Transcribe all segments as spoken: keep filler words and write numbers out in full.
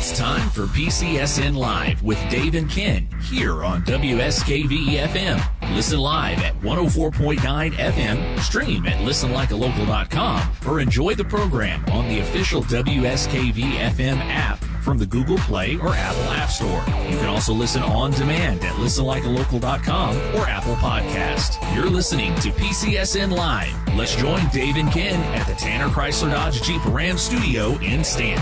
It's time for P C S N Live with Dave and Ken here on W S K V F M. Listen live at one oh four point nine F M, stream at listen like a local dot com, or enjoy the program on the official W S K V F M app from the Google Play or Apple App Store. You can also listen on demand at listen like a local dot com or Apple Podcast. You're listening to P C S N Live. Let's join Dave and Ken at the Tanner Chrysler Dodge Jeep Ram studio in Stanton.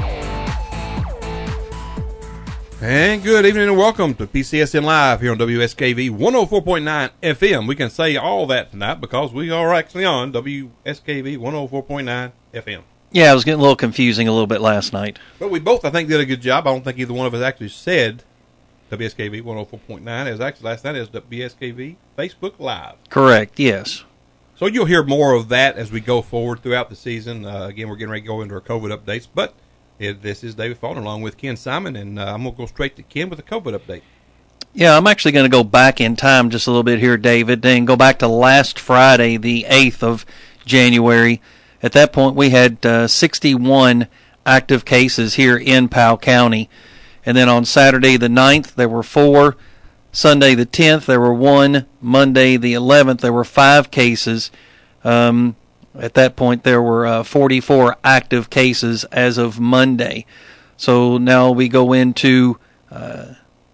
And good evening and welcome to P C S N Live here on W S K V one oh four point nine F M. We can say all that tonight because we are actually on W S K V one oh four point nine F M. Yeah, it was getting a little confusing a little bit last night. But we both, I think, did a good job. I don't think either one of us actually said W S K V one oh four point nine. It was actually last night as W S K V Facebook Live. Correct, yes. So you'll hear more of that as we go forward throughout the season. Uh, again, we're getting ready to go into our COVID updates, but It, this is David Faulkner along with Ken Simon, and uh, I'm going to go straight to Ken with a COVID update. Yeah, I'm actually going to go back in time just a little bit here, David, and go back to last Friday, the eighth of January. At that point, we had uh, sixty-one active cases here in Powell County. And then on Saturday the ninth, there were four. Sunday the tenth, there were one. Monday the eleventh, there were five cases. Um At that point, there were uh, forty-four active cases as of Monday. So now we go into uh,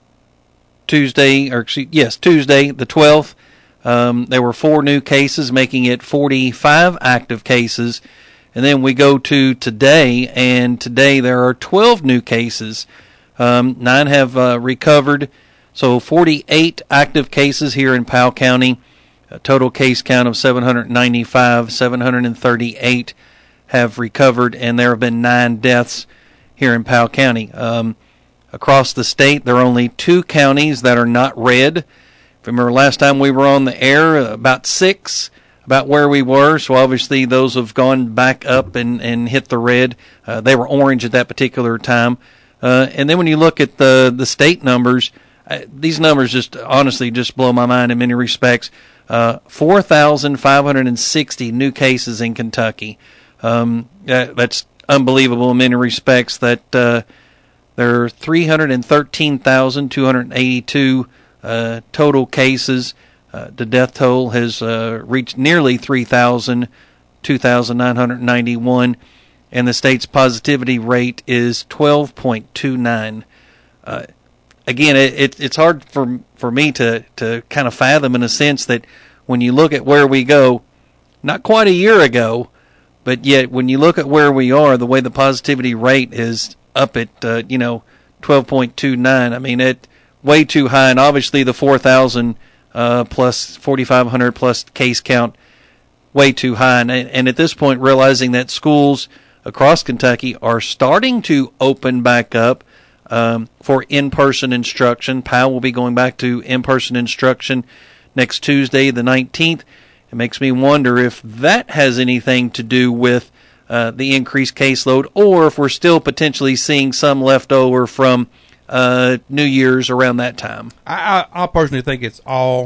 Tuesday, or excuse, yes, Tuesday the twelfth. Um, there were four new cases, making it forty-five active cases. And then we go to today, and today there are twelve new cases. Um, nine have uh, recovered. So forty-eight active cases here in Powell County. A total case count of seven hundred ninety-five, seven hundred thirty-eight have recovered, and there have been nine deaths here in Powell County. Um, across the state, there are only two counties that are not red. If you remember last time we were on the air, about six, about where we were, so obviously those have gone back up and, and hit the red. Uh, they were orange at that particular time. Uh, and then when you look at the, the state numbers, uh, these numbers just honestly just blow my mind in many respects. Uh, four thousand five hundred sixty new cases in Kentucky. Um, that, that's unbelievable in many respects. That uh, there are three hundred thirteen thousand two hundred eighty-two uh, total cases. Uh, the death toll has uh, reached nearly three thousand, two thousand nine hundred ninety-one, and the state's positivity rate is twelve point two nine. Uh, Again, it, it, it's hard for for me to, to kind of fathom in a sense that when you look at where we go, not quite a year ago, but yet when you look at where we are, the way the positivity rate is up at, uh, you know, twelve point two nine, I mean, it way too high. And obviously the four thousand uh, plus forty-five hundred plus case count, way too high. And, and at this point, realizing that schools across Kentucky are starting to open back up, Um, for in-person instruction. Powell will be going back to in-person instruction next Tuesday, the nineteenth. It makes me wonder if that has anything to do with uh, the increased caseload, or if we're still potentially seeing some leftover from uh, New Year's around that time. I, I, I personally think it's all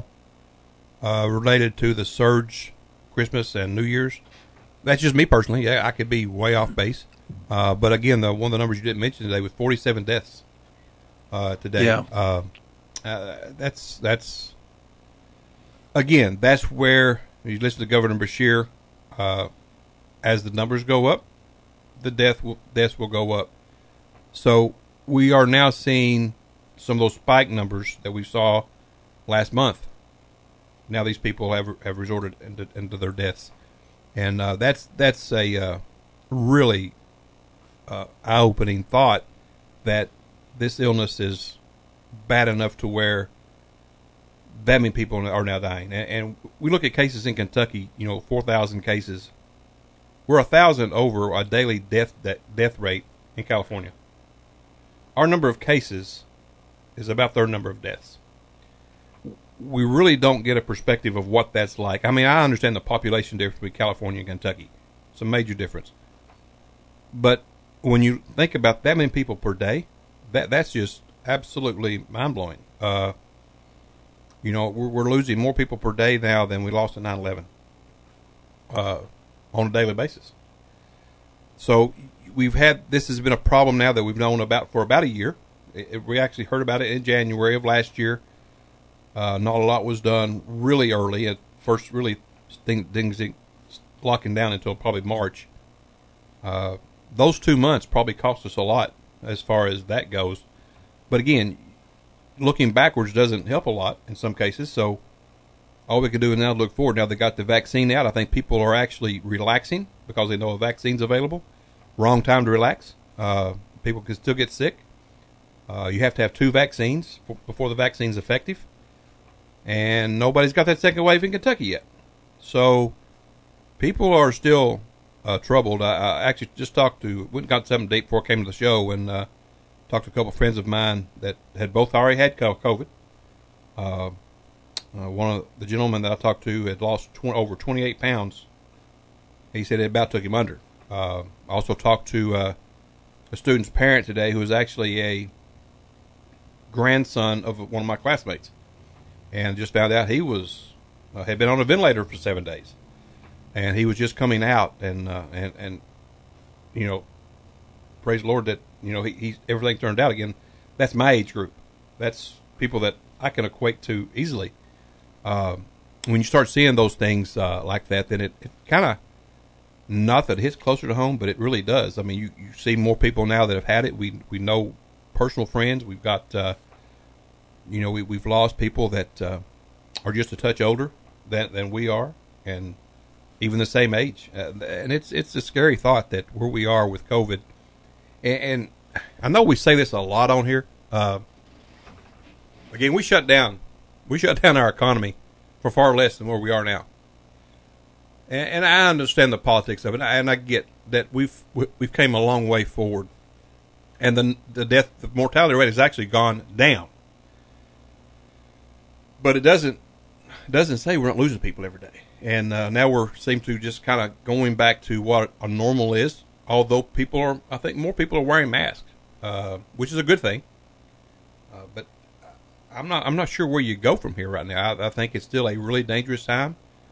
uh, related to the surge, Christmas and New Year's. That's just me personally. Yeah, I could be way off base. Uh, but again, the, one of the numbers you didn't mention today was forty-seven deaths uh, today. Yeah. Uh, uh, that's that's again, that's where you listen to Governor Beshear. Uh, as the numbers go up, the death will, deaths will go up. So we are now seeing some of those spike numbers that we saw last month. Now these people have have resorted into, into their deaths, and uh, that's that's a uh, really Uh, eye-opening thought that this illness is bad enough to where that many people are now dying. And, and we look at cases in Kentucky, you know, four thousand cases. We're one thousand over a daily death de- death rate in California. Our number of cases is about their number of deaths. We really don't get a perspective of what that's like. I mean, I understand the population difference between California and Kentucky. It's a major difference. But when you think about that many people per day, that that's just absolutely mind-blowing. Uh, you know, we're, we're losing more people per day now than we lost in nine eleven uh, on a daily basis. So we've had this has been a problem now that we've known about for about a year. It, it, we actually heard about it in January of last year. Uh, not a lot was done really early. At first, really things, things locking down until probably March. Uh, those two months probably cost us a lot as far as that goes. But again, looking backwards doesn't help a lot in some cases. So all we can do is now look forward. Now they got the vaccine out. I think people are actually relaxing because they know a vaccine's available. Wrong time to relax. Uh, people can still get sick. Uh, you have to have two vaccines before the vaccine's effective. And nobody's got that second wave in Kentucky yet. So people are still uh, troubled. I, I actually just talked to, went and got something date before I came to the show, and uh, talked to a couple of friends of mine that had both already had COVID. Uh, uh, one of the gentlemen that I talked to had lost tw- over twenty-eight pounds. He said it about took him under. Uh, I also talked to uh, a student's parent today who was actually a grandson of one of my classmates. And just found out he was uh, had been on a ventilator for seven days, and he was just coming out, and uh, and and you know, praise the Lord that you know he, he everything turned out again. That's my age group. That's people that I can equate to easily. Uh, when you start seeing those things uh, like that, then it, it kind of not that it hits closer to home, but it really does. I mean, you, you see more people now that have had it. We we know personal friends. We've got. Uh, You know, we, we've lost people that uh, are just a touch older than, than we are, and even the same age. Uh, and it's it's a scary thought that where we are with COVID. And, and I know we say this a lot on here. Uh, again, we shut down, we shut down our economy for far less than where we are now. And, and I understand the politics of it, and I get that we've we've came a long way forward, and the the death, the mortality rate has actually gone down. But it doesn't doesn't say we're not losing people every day. And uh, now we're seem to just kind of going back to what a normal is. Although people are, I think more people are wearing masks, uh, which is a good thing. Uh, but I'm not I'm not sure where you go from here right now. I, I think it's still a really dangerous time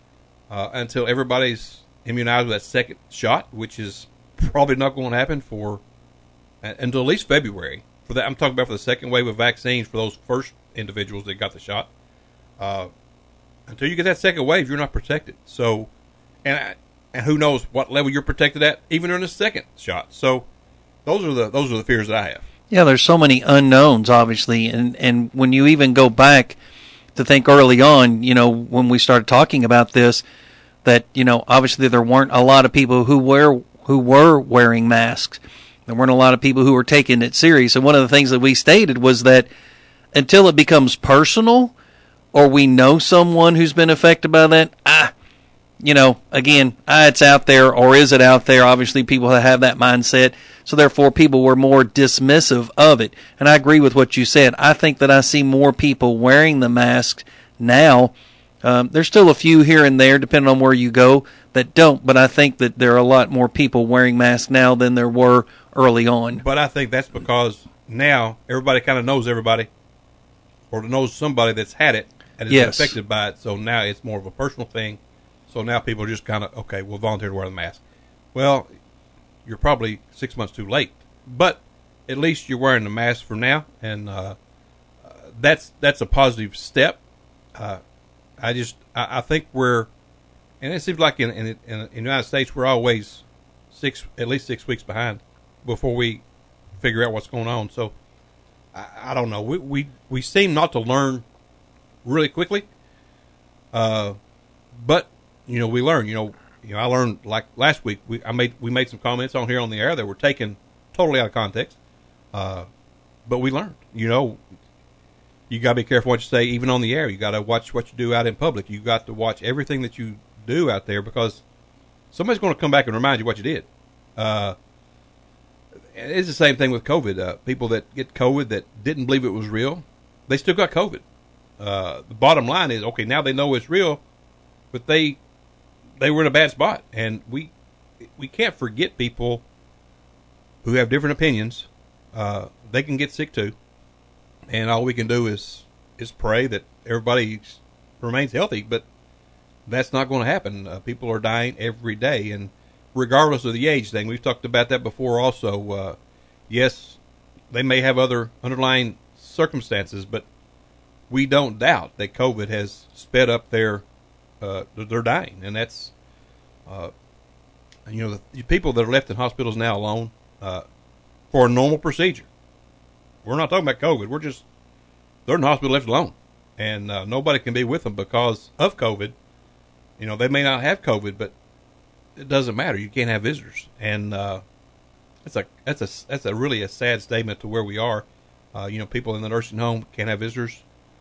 uh, until everybody's immunized with that second shot, which is probably not going to happen for uh, until at least February. For that, I'm talking about for the second wave of vaccines for those first individuals that got the shot. Uh, until you get that second wave, you're not protected. So, and I, and who knows what level you're protected at, even in the second shot. So, those are the those are the fears that I have. Yeah, there's so many unknowns, obviously, and and when you even go back to think early on, you know, when we started talking about this, that you know, obviously there weren't a lot of people who were who were wearing masks. There weren't a lot of people who were taking it serious. And one of the things that we stated was that until it becomes personal, or we know someone who's been affected by that, ah, you know, again, ah, it's out there, or is it out there? Obviously, people have that mindset, so therefore people were more dismissive of it. And I agree with what you said. I think that I see more people wearing the masks now. Um, there's still a few here and there, depending on where you go, that don't, but I think that there are a lot more people wearing masks now than there were early on. But I think that's because now everybody kind of knows everybody, or knows somebody that's had it, and has yes. been affected by it, so now it's more of a personal thing. So now people are just kind of, okay, we'll volunteer to wear the mask. Well, you're probably six months too late, but at least you're wearing the mask for now, and uh, uh, that's that's a positive step. Uh, I just, I, I think we're, and it seems like in, in in in the United States we're always six, at least six weeks behind before we figure out what's going on. So I, I don't know. We we we seem not to learn really quickly, uh, but you know we learn. You know, you know I learned like last week. We I made we made some comments on here on the air that were taken totally out of context, uh, but we learned. You know, you got to be careful what you say, even on the air. You got to watch what you do out in public. You got to watch everything that you do out there because somebody's going to come back and remind you what you did. Uh, it's the same thing with COVID. Uh, people that get COVID that didn't believe it was real, they still got COVID. Uh, the bottom line is, okay, now they know it's real, but they they were in a bad spot, and we we can't forget people who have different opinions. Uh, they can get sick too, and all we can do is is pray that everybody remains healthy. But that's not going to happen. Uh, people are dying every day, and regardless of the age thing, we've talked about that before also. Uh, yes, they may have other underlying circumstances, but we don't doubt that COVID has sped up their uh, their dying, and that's uh, you know the, the people that are left in hospitals now alone uh, for a normal procedure. We're not talking about COVID. We're just they're in the hospital left alone, and uh, nobody can be with them because of COVID. You know, they may not have COVID, but it doesn't matter. You can't have visitors, and uh, that's a that's a that's a really a sad statement to where we are. Uh, you know, people in the nursing home can't have visitors.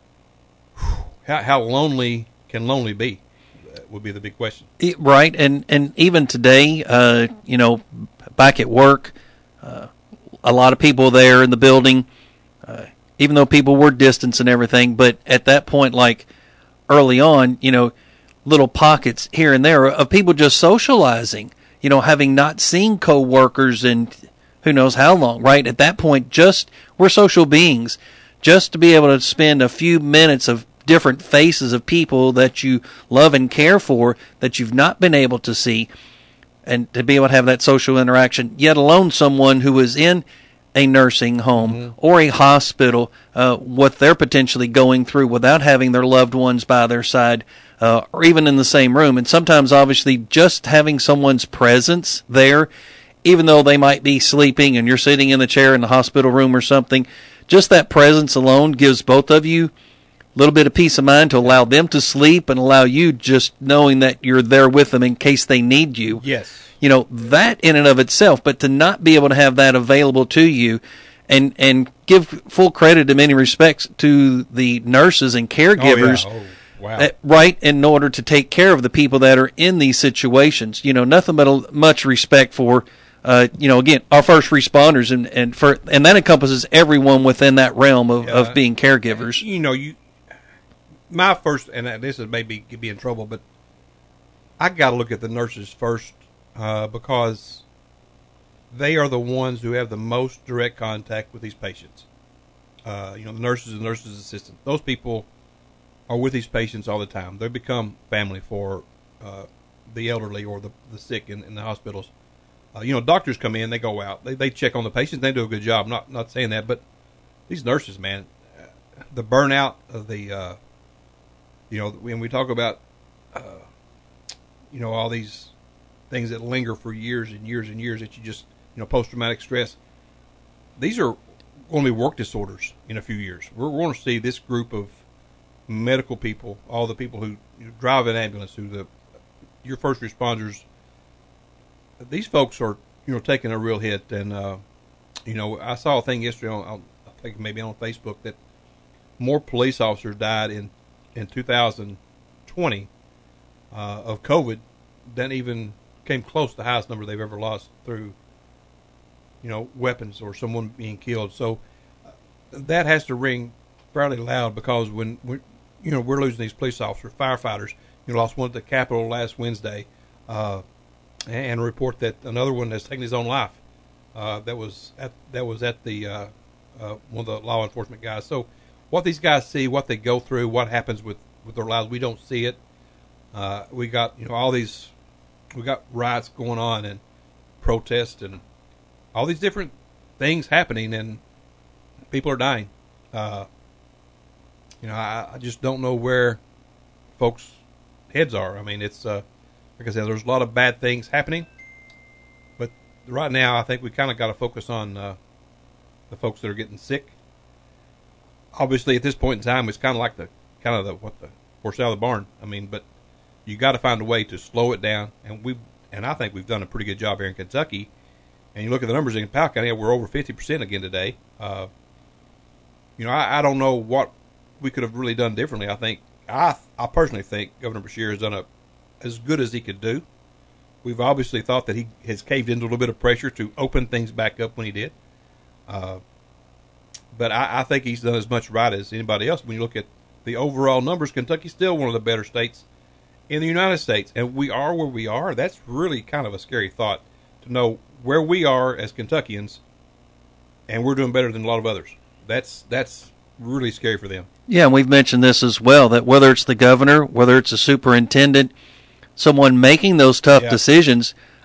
How how lonely can lonely be? That would be the big question. Right, and and even today, uh, you know, back at work, uh, a lot of people there in the building. Uh, even though people were distanced and everything, but at that point, like early on, you know, little pockets here and there of people just socializing, you know, having not seen coworkers in who knows how long, right? At that point, just we're social beings. Just to be able to spend a few minutes of different faces of people that you love and care for that you've not been able to see, and to be able to have that social interaction, yet alone someone who is in a nursing home mm-hmm. or a hospital, uh, what they're potentially going through without having their loved ones by their side, uh, or even in the same room. And sometimes, obviously, just having someone's presence there, even though they might be sleeping and you're sitting in the chair in the hospital room or something, just that presence alone gives both of you a little bit of peace of mind to allow them to sleep and allow you just knowing that you're there with them in case they need you. Yes. You know, that in and of itself, but to not be able to have that available to you and and give full credit in many respects to the nurses and caregivers, oh, yeah. oh, wow. right, in order to take care of the people that are in these situations. You know, nothing but a, much respect for, uh, you know, again, our first responders, and, and, for, and that encompasses everyone within that realm of, yeah. of being caregivers. You know, you my first, and this is maybe be in trouble, but I got to look at the nurses first. Uh, because they are the ones who have the most direct contact with these patients. Uh, you know, the nurses and nurses' assistants. Those people are with these patients all the time. They become family for uh, the elderly or the, the sick in, in the hospitals. Uh, you know, doctors come in, they go out. They they check on the patients. They do a good job. Not not saying that, but these nurses, man, the burnout of the, uh, you know, when we talk about, uh, you know, all these things that linger for years and years and years that you just, you know, post-traumatic stress. These are going to be work disorders in a few years. We're going to see this group of medical people, all the people who you know, drive an ambulance, who the your first responders. These folks are, you know, taking a real hit. And, uh, you know, I saw a thing yesterday on, on, I think maybe on Facebook, that more police officers died in, in two thousand twenty uh, of COVID than even came close to the highest number they've ever lost through, you know, weapons or someone being killed. So uh, that has to ring fairly loud, because when we, you know, we're losing these police officers, firefighters. You know, lost one at the Capitol last Wednesday, uh, and a report that another one has taken his own life. Uh, that was at that was at the uh, uh, one of the law enforcement guys. So what these guys see, what they go through, what happens with, with their lives, we don't see it. Uh, we got, you know, all these. We got riots going on and protests and all these different things happening, and people are dying. Uh, you know, I, I just don't know where folks' heads are. I mean, it's uh, like I said, there's a lot of bad things happening, but right now I think we kind of got to focus on uh, the folks that are getting sick. Obviously, at this point in time, it's kind of like the kind of the what the horse out of the barn. I mean, but you got to find a way to slow it down, and we and I think we've done a pretty good job here in Kentucky. And you look at the numbers in Powell County, we're over fifty percent again today. Uh, you know, I, I don't know what we could have really done differently. I think I I personally think Governor Beshear has done a as good as he could do. We've obviously thought that he has caved into a little bit of pressure to open things back up when he did. Uh, but I, I think he's done as much right as anybody else. When you look at the overall numbers, Kentucky's still one of the better states in the United States, and we are where we are. That's really kind of a scary thought, to know where we are as Kentuckians, and we're doing better than a lot of others. That's that's really scary for them. Yeah, and we've mentioned this as well, that whether it's the governor, whether it's a superintendent, someone making those tough yeah. decisions,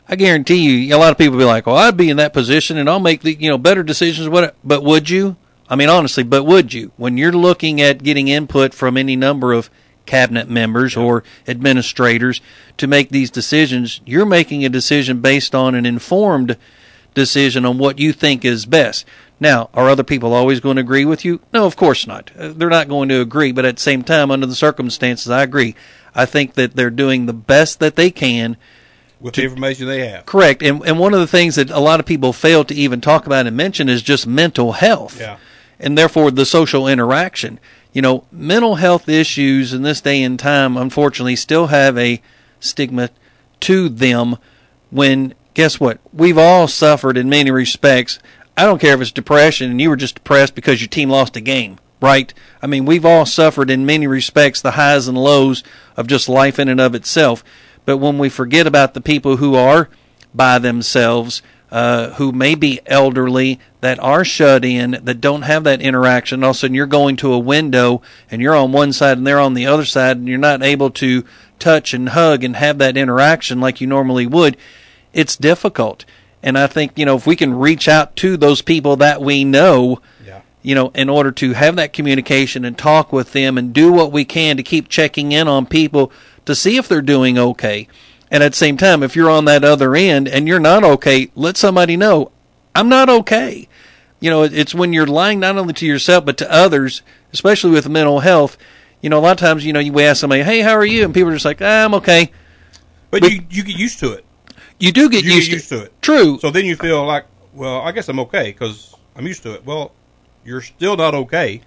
I guarantee you, a lot of people be like, well, I'd be in that position and I'll make the, you know, better decisions. What? But would you? I mean, honestly, but would you? When you're looking at getting input from any number of cabinet members or administrators to make these decisions, you're making a decision based on an informed decision on what you think is best. Now, are other people always going to agree with you? No, of course not. They're not going to agree, but at the same time, under the circumstances, I agree. I think that they're doing the best that they can with the information they have. Correct. And and one of the things that a lot of people fail to even talk about and mention is just mental health. Yeah. And therefore the social interaction. You know, mental health issues in this day and time, unfortunately, still have a stigma to them when, guess what? We've all suffered in many respects. I don't care if it's depression and you were just depressed because your team lost a game, right? I mean, we've all suffered in many respects the highs and lows of just life in and of itself. But when we forget about the people who are by themselves, uh, who may be elderly, that are shut in, that don't have that interaction, all of a sudden you're going to a window and you're on one side and they're on the other side and you're not able to touch and hug and have that interaction like you normally would, it's difficult. And I think, you know, if we can reach out to those people that we know, yeah. you know, in order to have that communication and talk with them and do what we can to keep checking in on people to see if they're doing okay. And at the same time, if you're on that other end and you're not okay, let somebody know, I'm not okay. You know, it's when you're lying not only to yourself but to others, especially with mental health. You know, a lot of times, you know, we ask somebody, hey, how are you? And people are just like, ah, I'm okay. But, but you, you get used to it. You do get, you used, get used to, to it. True. So then you feel like, well, I guess I'm okay because I'm used to it. Well, you're still not okay.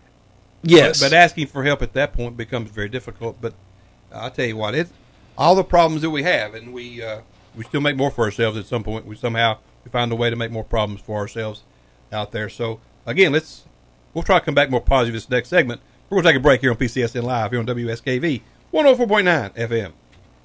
Yes. But, but asking for help at that point becomes very difficult. But I'll tell you what, it's all the problems that we have, and we uh, we still make more for ourselves at some point. We somehow we find a way to make more problems for ourselves out there. So, again, let's we'll try to come back more positive this next segment. We're going to take a break here on P C S N Live here on W S K V one oh four point nine F M.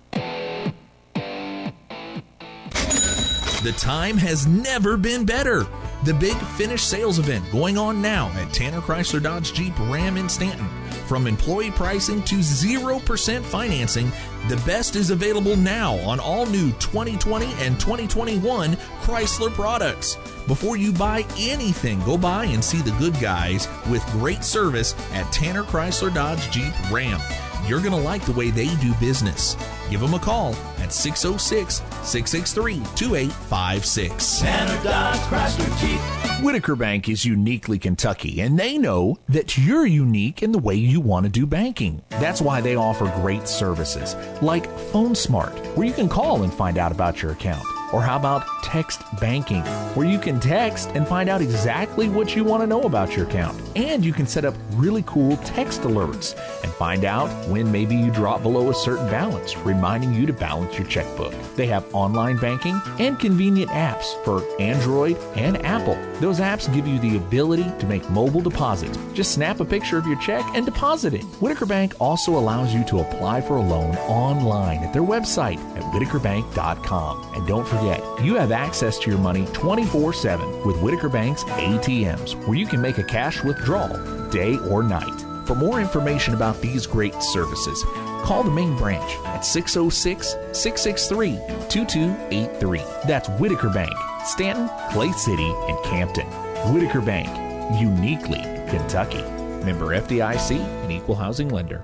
The time has never been better. The Big Finish sales event going on now at Tanner Chrysler Dodge Jeep Ram in Stanton. From employee pricing to zero percent financing, the best is available now on all new twenty twenty and twenty twenty-one Chrysler products. Before you buy anything, go by and see the good guys with great service at Tanner Chrysler Dodge Jeep Ram. You're going to like the way they do business. Give them a call at six oh six, six six three, two eight five six. Tanner Dodge Chrysler Jeep. Whitaker Bank is uniquely Kentucky, and they know that you're unique in the way you want to do banking. That's why they offer great services like Phone Smart, where you can call and find out about your account. Or how about text banking, where you can text and find out exactly what you want to know about your account. And you can set up really cool text alerts and find out when maybe you drop below a certain balance, reminding you to balance your checkbook. They have online banking and convenient apps for Android and Apple. Those apps give you the ability to make mobile deposits. Just snap a picture of your check and deposit it. Whitaker Bank also allows you to apply for a loan online at their website at whitaker bank dot com. And don't forget, you have access to your money twenty-four seven with Whitaker Bank's A T Ms, where you can make a cash withdrawal day or night. For more information about these great services, call the main branch at six oh six, six six three, two two eight three. That's Whitaker Bank, Stanton, Clay City, and Campton. Whitaker Bank, uniquely Kentucky. Member F D I C, an equal housing lender.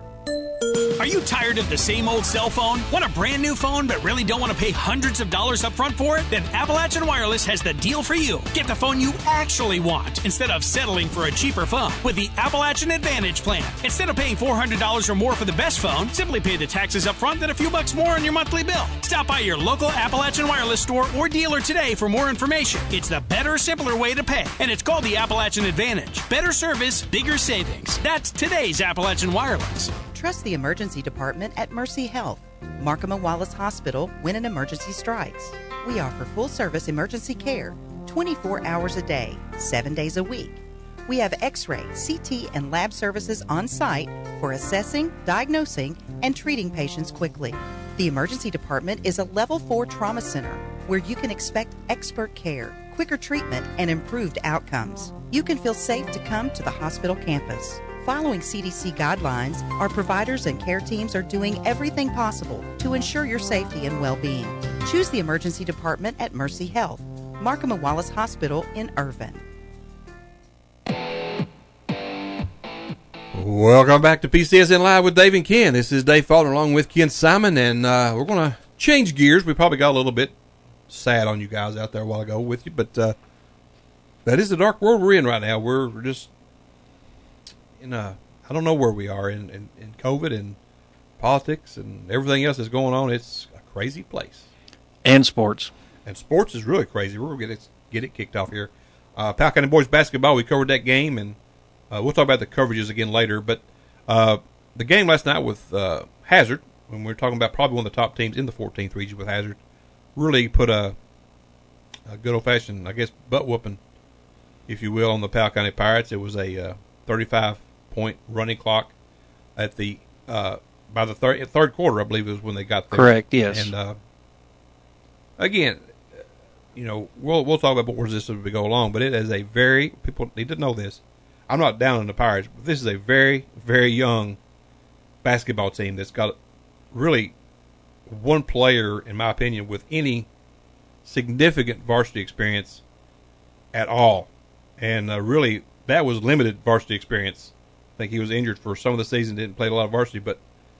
Are you tired of the same old cell phone? Want a brand new phone but really don't want to pay hundreds of dollars up front for it? Then Appalachian Wireless has the deal for you. Get the phone you actually want instead of settling for a cheaper phone with the Appalachian Advantage plan. Instead of paying four hundred dollars or more for the best phone, simply pay the taxes up front, then a few bucks more on your monthly bill. Stop by your local Appalachian Wireless store or dealer today for more information. It's the better, simpler way to pay, and it's called the Appalachian Advantage. Better service, bigger savings. That's today's Appalachian Wireless. Trust the emergency department at Mercy Health, Markham and Wallace Hospital when an emergency strikes. We offer full-service emergency care twenty-four hours a day, seven days a week. We have X-ray, C T, and lab services on site for assessing, diagnosing, and treating patients quickly. The emergency department is a level four trauma center where you can expect expert care, quicker treatment, and improved outcomes. You can feel safe to come to the hospital campus. Following C D C guidelines, our providers and care teams are doing everything possible to ensure your safety and well-being. Choose the emergency department at Mercy Health, Markham and Wallace Hospital in Irvine. Welcome back to P C S N Live with Dave and Ken. This is Dave Faulkner along with Ken Simon, and uh, we're going to change gears. We probably got a little bit sad on you guys out there a while ago with you, but uh, that is the dark world we're in right now. We're, we're just in a, I don't know where we are in, in, in COVID and politics and everything else that's going on. It's a crazy place. And sports. And sports is really crazy. We're going to get it, get it kicked off here. Uh, Powell County Boys Basketball, we covered that game, and Uh, we'll talk about the coverages again later, but uh, the game last night with uh, Hazard, when we were talking about probably one of the top teams in the fourteenth region with Hazard, really put a, a good old-fashioned, I guess, butt-whooping, if you will, on the Powell County Pirates. It was a uh, thirty-five point running clock at the uh, by the third, third quarter, I believe, was when they got there. Correct, yes. And uh, again, you know, we'll we'll talk about more this as we go along, but it is a very, people need to know this. I'm not down on the Pirates, but this is a very, very young basketball team that's got really one player, in my opinion, with any significant varsity experience at all. And uh, really, that was limited varsity experience. I think he was injured for some of the season, didn't play a lot of varsity, but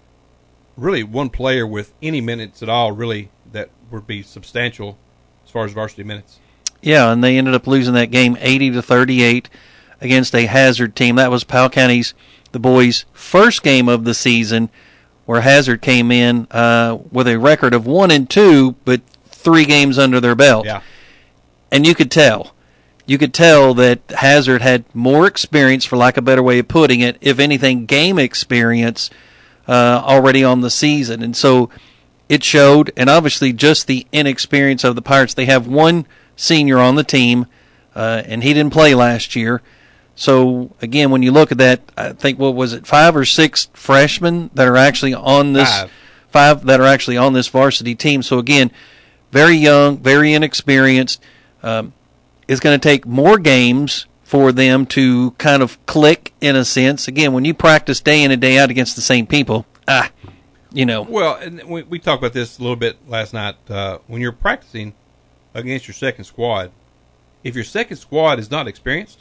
really one player with any minutes at all, really, that would be substantial as far as varsity minutes. Yeah, and they ended up losing that game eighty to thirty-eight. Against a Hazard team. That was Powell County's, the boys' first game of the season, where Hazard came in uh, with a record of one and two, but three games under their belt. Yeah. And you could tell. You could tell that Hazard had more experience, for lack of a better way of putting it, if anything, game experience uh, already on the season. And so it showed, and obviously just the inexperience of the Pirates. They have one senior on the team, uh, and he didn't play last year. So, again, when you look at that, I think, what was it, five or six freshmen that are actually on this, five, five that are actually on this varsity team. So, again, very young, very inexperienced. Um, it's going to take more games for them to kind of click, in a sense. Again, when you practice day in and day out against the same people, ah, you know. Well, and we, we talked about this a little bit last night. Uh, when you're practicing against your second squad, if your second squad is not experienced,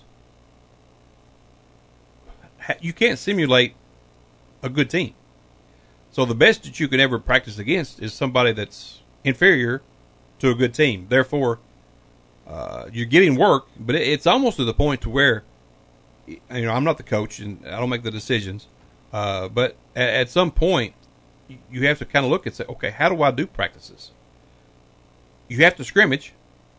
you can't simulate a good team. So the best that you can ever practice against is somebody that's inferior to a good team. Therefore, uh, you're getting work, but it's almost to the point to where, you know, I'm not the coach and I don't make the decisions, uh, but at, at some point you have to kind of look and say, okay, how do I do practices? You have to scrimmage,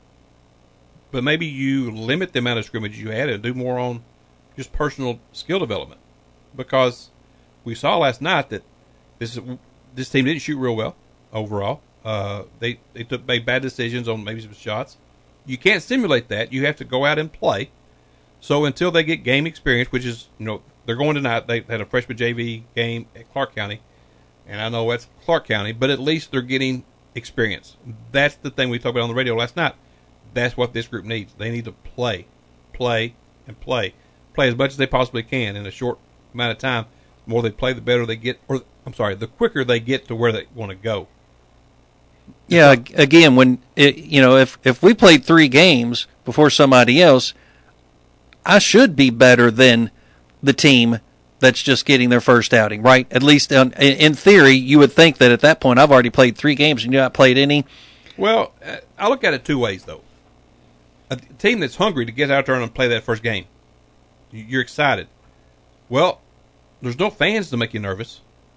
but maybe you limit the amount of scrimmage you had and do more on just personal skill development, because we saw last night that this this team didn't shoot real well overall. Uh, they they took made bad decisions on maybe some shots. You can't simulate that. You have to go out and play. So until they get game experience, which is, you know, they're going tonight. They had a freshman J V game at Clark County, and I know that's Clark County, but at least they're getting experience. That's the thing we talked about on the radio last night. That's what this group needs. They need to play, play, and play. Play as much as they possibly can in a short amount of time. The more they play, the better they get. Or I'm sorry, the quicker they get to where they want to go. Yeah, again, when it, you know, if if we played three games before somebody else, I should be better than the team that's just getting their first outing, right? At least on, in theory, you would think that at that point I've already played three games and you've not played any. Well, I look at it two ways though. A team that's hungry to get out there and play that first game, you're excited. Well, there's no fans to make you nervous.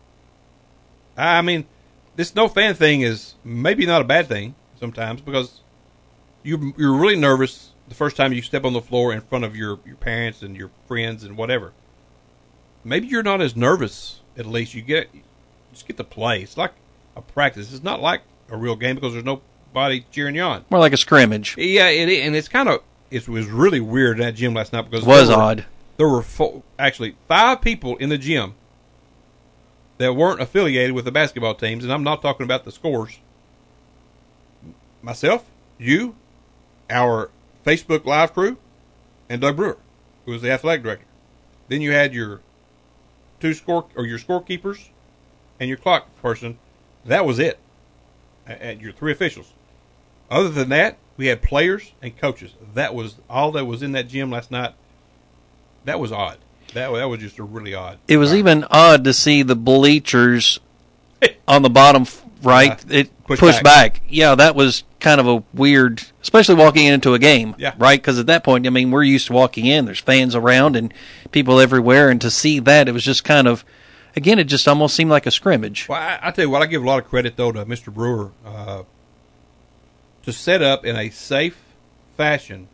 I mean, this no fan thing is maybe not a bad thing sometimes, because you, you're really nervous the first time you step on the floor in front of your, your parents and your friends and whatever. Maybe you're not as nervous, at least. You get you just get to play. It's like a practice. It's not like a real game because there's nobody cheering you on. More like a scrimmage. Yeah, it, and it's kind of, it was really weird in that gym last night because it was there were, odd. There were four, actually five people in the gym that weren't affiliated with the basketball teams, and I'm not talking about the scores. Myself, you, our Facebook Live crew, and Doug Brewer, who was the athletic director. Then you had your two score or your scorekeepers and your clock person. That was it. And your three officials. Other than that, we had players and coaches. That was all that was in that gym last night. That was odd. That that was just a really odd. It was even odd to see the bleachers on the bottom right. Yeah, it pushed, pushed back. back. Yeah, that was kind of a weird, especially walking into a game. Yeah. Right? Because at that point, I mean, we're used to walking in. There's fans around and people everywhere, and to see that, it was just kind of, again, it just almost seemed like a scrimmage. Well, I, I tell you what, I give a lot of credit though to Mister Brewer uh, to set up in a safe fashion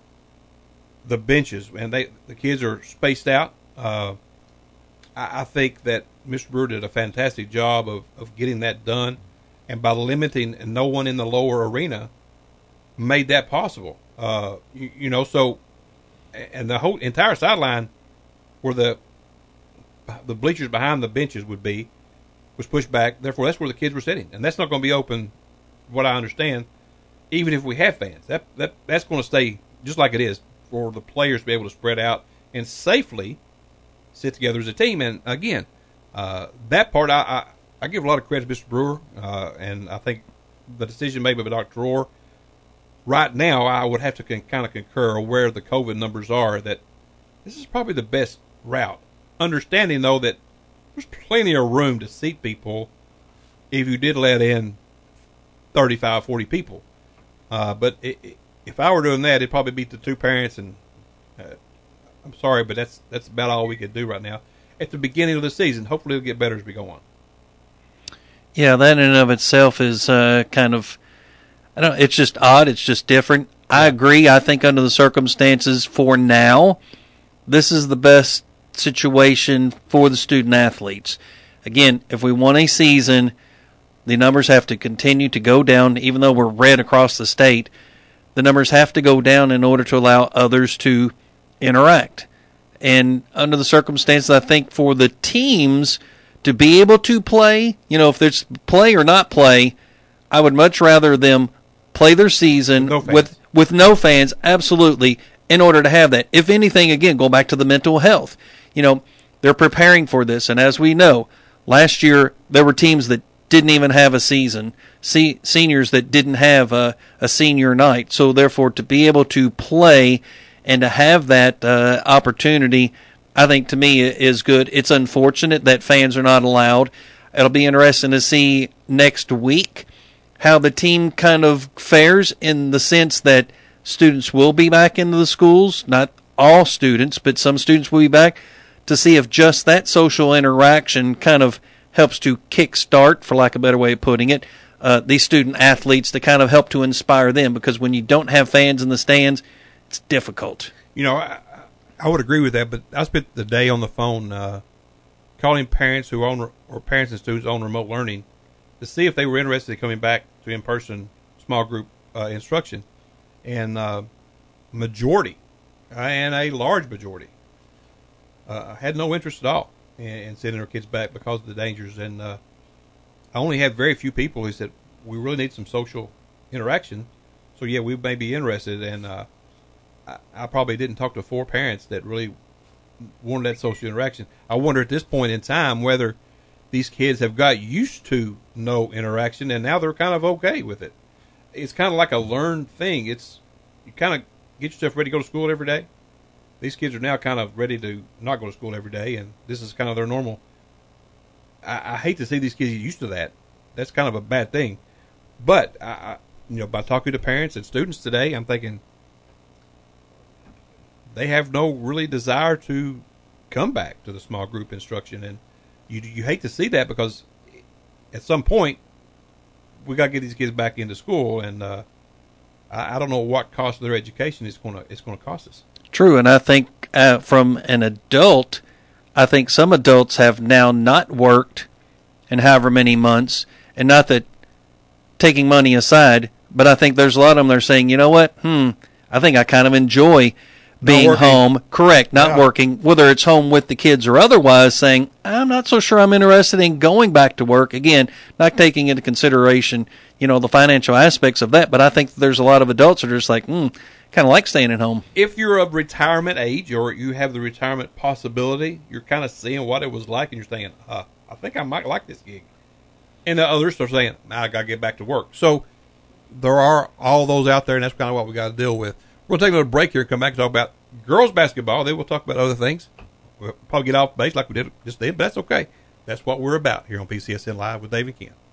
the benches, and they the kids are spaced out. Uh, I, I think that Mister Brewer did a fantastic job of, of getting that done, and by limiting no one in the lower arena, made that possible. Uh, you, you know, so and the whole entire sideline where the the bleachers behind the benches would be was pushed back. Therefore, that's where the kids were sitting, and that's not going to be open. What I understand, even if we have fans, that that that's going to stay just like it is, for the players to be able to spread out and safely sit together as a team. And again, uh, that part, I, I, I give a lot of credit to Mister Brewer, uh, and I think the decision made by Doctor Orr, right now, I would have to con- kind of concur where the COVID numbers are, that this is probably the best route. Understanding, though, that there's plenty of room to seat people if you did let in thirty-five, forty people. Uh, but it, it, if I were doing that, it'd probably be the two parents, and uh, I'm sorry, but that's that's about all we could do right now at the beginning of the season. Hopefully it'll get better as we go on. Yeah, that in and of itself is uh, kind of, I don't know, it's just odd. It's just different. I agree. I think under the circumstances for now, this is the best situation for the student athletes. Again, if we want a season, the numbers have to continue to go down, even though we're red across the state. The numbers have to go down in order to allow others to interact. And under the circumstances, I think for the teams to be able to play, you know, if there's play or not play, I would much rather them play their season no with, with no fans, absolutely, in order to have that. If anything, again, go back to the mental health. You know, they're preparing for this, and as we know, last year there were teams that didn't even have a season, se- seniors that didn't have a, a senior night. So therefore, to be able to play and to have that uh, opportunity, I think to me is good. It's unfortunate that fans are not allowed. It'll be interesting to see next week how the team kind of fares, in the sense that students will be back into the schools, not all students, but some students will be back, to see if just that social interaction kind of helps to kickstart, for lack of a better way of putting it, uh, these student athletes, to kind of help to inspire them. Because when you don't have fans in the stands, it's difficult. You know, I, I would agree with that, but I spent the day on the phone uh, calling parents who own, or parents and students own remote learning, to see if they were interested in coming back to in-person small group uh, instruction. And uh, majority, and a large majority, uh, had no interest at all and sending our kids back because of the dangers. And uh, I only had very few people who said, we really need some social interaction. So, yeah, we may be interested. And uh, I, I probably didn't talk to four parents that really wanted that social interaction. I wonder at this point in time whether these kids have got used to no interaction and now they're kind of okay with it. It's kind of like a learned thing. It's you kind of get yourself ready to go to school every day. These kids are now kind of ready to not go to school every day, and this is kind of their normal. I, I hate to see these kids get used to that. That's kind of a bad thing. But I, I, you know, by talking to parents and students today, I'm thinking they have no really desire to come back to the small group instruction, and you you hate to see that, because at some point we got to get these kids back into school, and uh, I, I don't know what cost of their education is going to it's going to cost us. True, and I think uh, from an adult, I think some adults have now not worked in however many months, and not that taking money aside, but I think there's a lot of them that are saying, you know what, hmm, I think I kind of enjoy being working. home, correct, not Yeah. working, whether it's home with the kids or otherwise, saying, I'm not so sure I'm interested in going back to work. Again, not taking into consideration, you know, the financial aspects of that, but I think there's a lot of adults that are just like, hmm, kind of like staying at home. If you're of retirement age or you have the retirement possibility, you're kind of seeing what it was like, and you're saying, uh, I think I might like this gig. And the others are saying, I got to get back to work. So there are all those out there, and that's kind of what we got to deal with. We're going to take a little break here and come back and talk about girls basketball. Then we'll talk about other things. We'll probably get off base like we did just then, but that's okay. That's what we're about here on P C S N Live with Dave and Ken.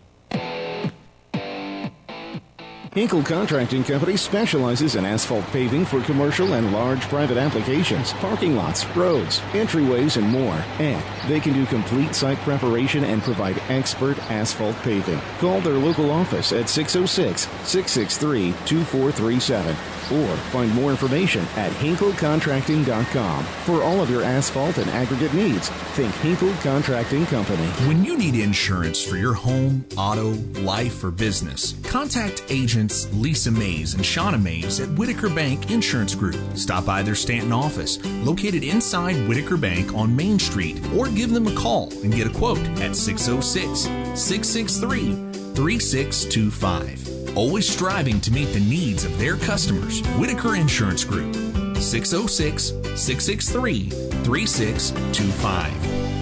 Hinkle Contracting Company specializes in asphalt paving for commercial and large private applications, parking lots, roads, entryways, and more. And they can do complete site preparation and provide expert asphalt paving. Call their local office at six oh six, six six three, two four three seven or find more information at hinkle contracting dot com. For all of your asphalt and aggregate needs, think Hinkle Contracting Company. When you need insurance for your home, auto, life, or business, contact agents Lisa Mays and Shauna Mays at Whitaker Bank Insurance Group. Stop by their Stanton office, located inside Whitaker Bank on Main Street, or give them a call and get a quote at six oh six, six six three, three six two five. Always striving to meet the needs of their customers. Whitaker Insurance Group, six oh six, six six three, three six two five.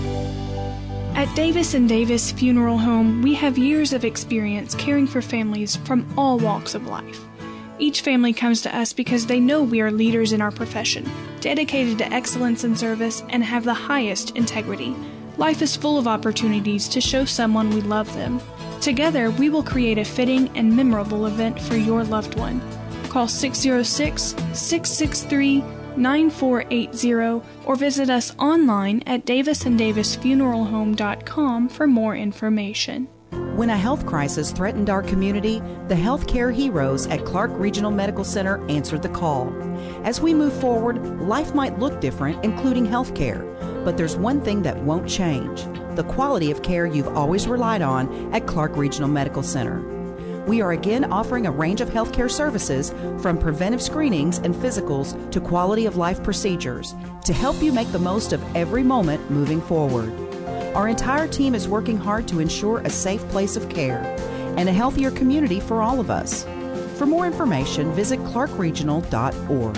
At Davis and Davis Funeral Home, we have years of experience caring for families from all walks of life. Each family comes to us because they know we are leaders in our profession, dedicated to excellence in service, and have the highest integrity. Life is full of opportunities to show someone we love them. Together, we will create a fitting and memorable event for your loved one. Call six oh six, six six three, nine four eight zero or visit us online at davis and davis funeral home dot com for more information. When a health crisis threatened our community, the healthcare heroes at Clark Regional Medical Center answered the call. As we move forward, life might look different, including healthcare, but there's one thing that won't change: the quality of care you've always relied on at Clark Regional Medical Center. We are again offering a range of healthcare services, from preventive screenings and physicals to quality of life procedures, to help you make the most of every moment moving forward. Our entire team is working hard to ensure a safe place of care and a healthier community for all of us. For more information, visit clark regional dot org.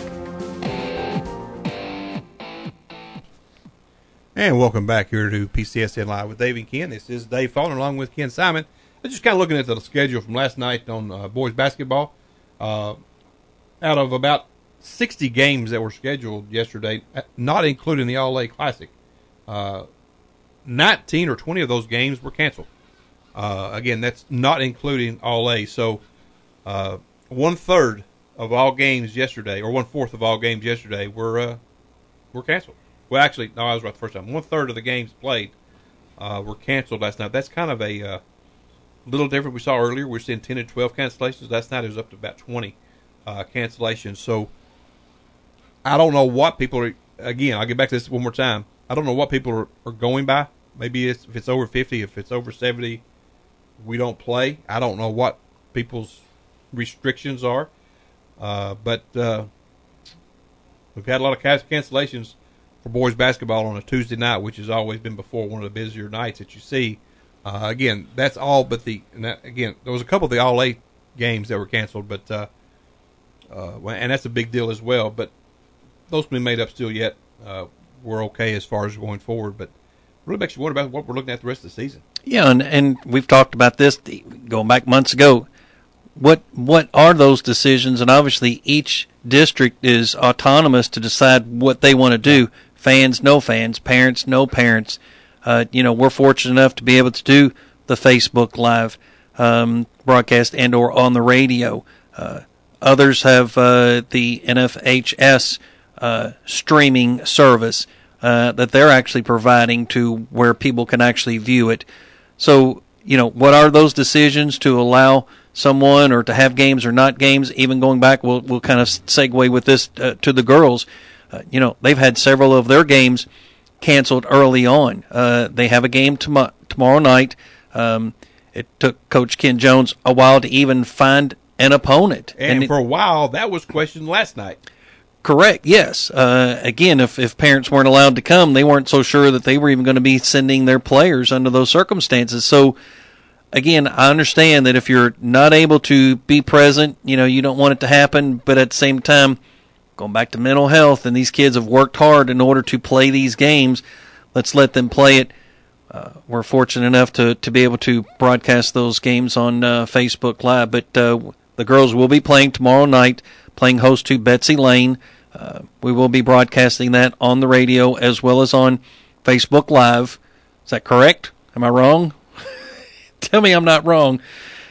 And welcome back here to P C S N Live with Dave and Ken. This is Dave Fallon along with Ken Simon. I'm just kind of looking at the schedule from last night on uh, boys basketball. Uh, out of about sixty games that were scheduled yesterday, not including the All-A Classic, uh, nineteen or twenty of those games were canceled. Uh, again, that's not including All-A. So uh, one-third of all games yesterday, or one-fourth of all games yesterday, were uh, were canceled. Well, actually, no, I was right the first time. One-third of the games played uh, were canceled last night. That's kind of a... Uh, little different. We saw earlier we were seeing ten to twelve cancellations. Last night it was up to about twenty uh, cancellations. So I don't know what people are, again, I'll get back to this one more time. I don't know what people are, are going by. Maybe it's, if it's over fifty, if it's over seventy, we don't play. I don't know what people's restrictions are. Uh, but uh, we've had a lot of cancellations for boys basketball on a Tuesday night, which has always been before one of the busier nights that you see. Uh, again, that's all but the, and that, again, there was a couple of the All-A games that were canceled, but, uh, uh, and that's a big deal as well, but those can be made up still yet. Uh, we're okay as far as going forward, but really makes you wonder about what we're looking at the rest of the season. Yeah, and, and we've talked about this going back months ago. What, what are those decisions? And obviously each district is autonomous to decide what they want to do. Fans, no fans, parents, no parents. Uh, you know, we're fortunate enough to be able to do the Facebook Live um, broadcast and or on the radio. Uh, others have uh, the N F H S uh, streaming service uh, that they're actually providing to where people can actually view it. So, you know, what are those decisions to allow someone or to have games or not games? Even going back, we'll, we'll kind of segue with this uh, to the girls. Uh, you know, they've had several of their games canceled early on. Uh, they have a game tom- tomorrow night. Um, it took Coach Ken Jones a while to even find an opponent. And, and for it, a while, that was questioned last night. Correct. Yes. Uh, again, if, if parents weren't allowed to come, they weren't so sure that they were even going to be sending their players under those circumstances. So, again, I understand that if you're not able to be present, you know, you don't want it to happen. But at the same time, going back to mental health, and these kids have worked hard in order to play these games. Let's let them play it. Uh, we're fortunate enough to, to be able to broadcast those games on uh, Facebook Live. But uh, the girls will be playing tomorrow night, playing host to Betsy Lane. Uh, we will be broadcasting that on the radio as well as on Facebook Live. Is that correct? Am I wrong? Tell me I'm not wrong.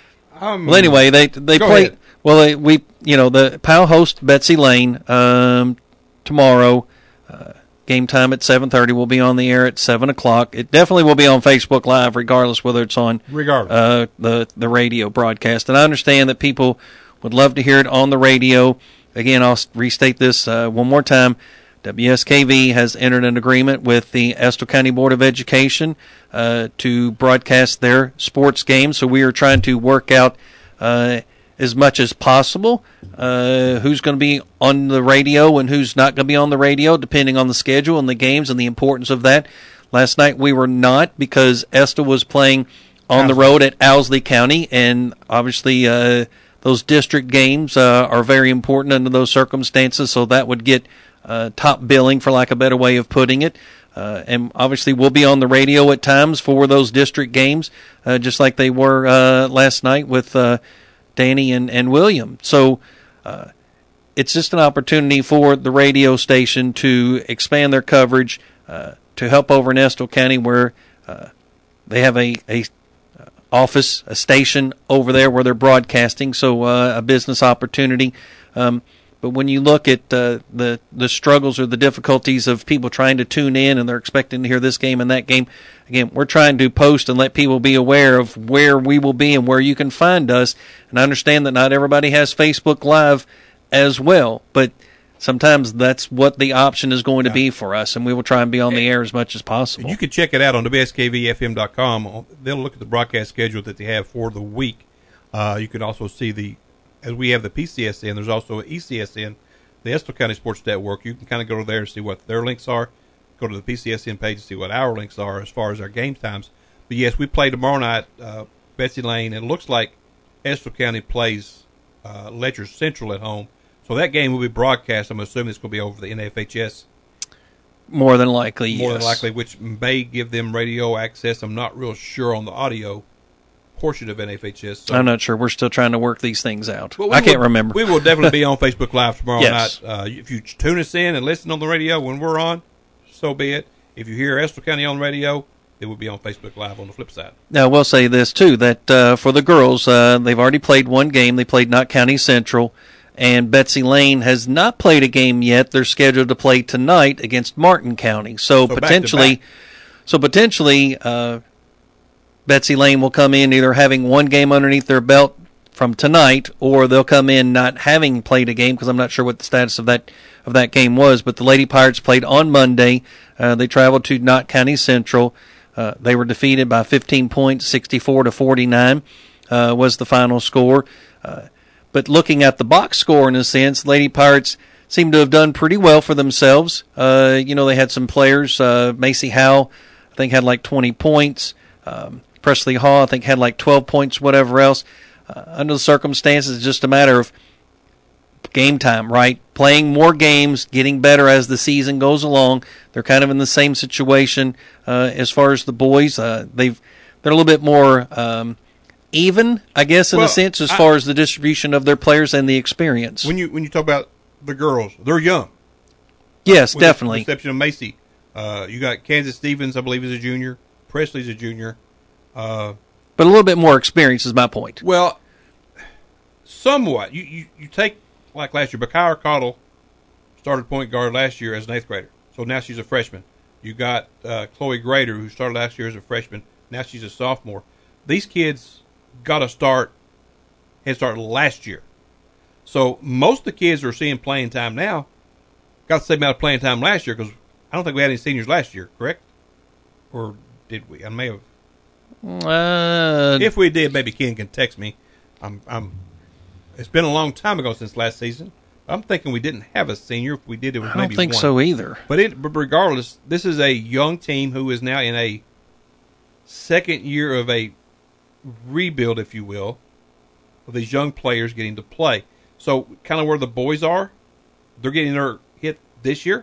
Um, well, anyway, they they play. Ahead. Well, they, we you know the P A L host Betsy Lane um, tomorrow. Uh, game time at seven thirty. We'll be on the air at seven o'clock. It definitely will be on Facebook Live, regardless whether it's on regardless uh, the the radio broadcast. And I understand that people would love to hear it on the radio. Again, I'll restate this uh, one more time. W S K V has entered an agreement with the Estill County Board of Education uh, to broadcast their sports games. So we are trying to work out uh, as much as possible uh, who's going to be on the radio and who's not going to be on the radio, depending on the schedule and the games and the importance of that. Last night we were not, because Estill was playing on the road at Owsley County, and obviously uh, those district games uh, are very important under those circumstances, so that would get uh, top billing, for lack of a better way of putting it. Uh, and obviously we'll be on the radio at times for those district games, uh, just like they were uh, last night with uh, Danny and, and William. So uh, it's just an opportunity for the radio station to expand their coverage, uh, to help over in Estill County, where uh, they have a, a office, a station over there where they're broadcasting, so uh, a business opportunity. Um, but when you look at uh, the the struggles or the difficulties of people trying to tune in and they're expecting to hear this game and that game, again, we're trying to post and let people be aware of where we will be and where you can find us. And I understand that not everybody has Facebook Live as well, but sometimes that's what the option is going to be for us, and we will try and be on the air as much as possible. You can check it out on W S K V F M dot com. They'll look at the broadcast schedule that they have for the week. Uh, you can also see the, as we have the P C S N, there's also E C S N, the Estill County Sports Network. You can kind of go there and see what their links are. Go to the P C S N page and see what our links are as far as our game times. But yes, we play tomorrow night, uh, Betsy Lane, and it looks like Estill County plays uh, Letcher Central at home. So that game will be broadcast. I'm assuming it's going to be over the N F H S. More than likely, More yes. than likely, which may give them radio access. I'm not real sure on the audio portion of N F H S. So. I'm not sure. We're still trying to work these things out. Well, I can't will, remember. We will definitely be on Facebook Live tomorrow yes. night. Uh, if you tune us in and listen on the radio when we're on, so be it. If you hear Estill County on radio, it will be on Facebook Live on the flip side. Now, I will say this, too, that uh, for the girls, uh, they've already played one game. They played Knott County Central. And Betsy Lane has not played a game yet. They're scheduled to play tonight against Martin County. So, so potentially, back to back. so potentially, uh, Betsy Lane will come in either having one game underneath their belt from tonight, or they'll come in not having played a game, because I'm not sure what the status of that of that game was. But the Lady Pirates played on Monday. Uh, they traveled to Knott County Central. Uh, they were defeated by fifteen points, sixty-four to forty-nine uh, was the final score. Uh, But looking at the box score, in a sense, Lady Pirates seem to have done pretty well for themselves. Uh, you know, they had some players. Uh, Macy Howe, I think, had like twenty points. Um, Presley Hall, I think, had like twelve points, whatever else. Uh, under the circumstances, it's just a matter of game time, right? Playing more games, getting better as the season goes along. They're kind of in the same situation uh, as far as the boys. Uh, they've they're a little bit more Um, even, I guess, in well, a sense, as I, far as the distribution of their players and the experience. When you when you talk about the girls, they're young. Yes, With definitely. The exception of Macy. Uh, you got Kansas Stevens, I believe, is a junior. Presley's a junior. Uh, but a little bit more experience is my point. Well, somewhat. You, you, you take, like last year, Bakara Cottle started point guard last year as an eighth grader. So now she's a freshman. You got uh, Chloe Grader, who started last year as a freshman. Now she's a sophomore. These kids got to start, had started last year. So most of the kids are seeing playing time now got the same amount of playing time last year, because I don't think we had any seniors last year, correct? Or did we? I may have. Uh, if we did, maybe Ken can text me. I'm, I'm. It's been a long time ago since last season. I'm thinking we didn't have a senior. If we did, it was I maybe don't think one. so either. But, it, but regardless, this is a young team who is now in a second year of a rebuild, if you will, of these young players getting to play. So kind of where the boys are, they're getting their hit this year.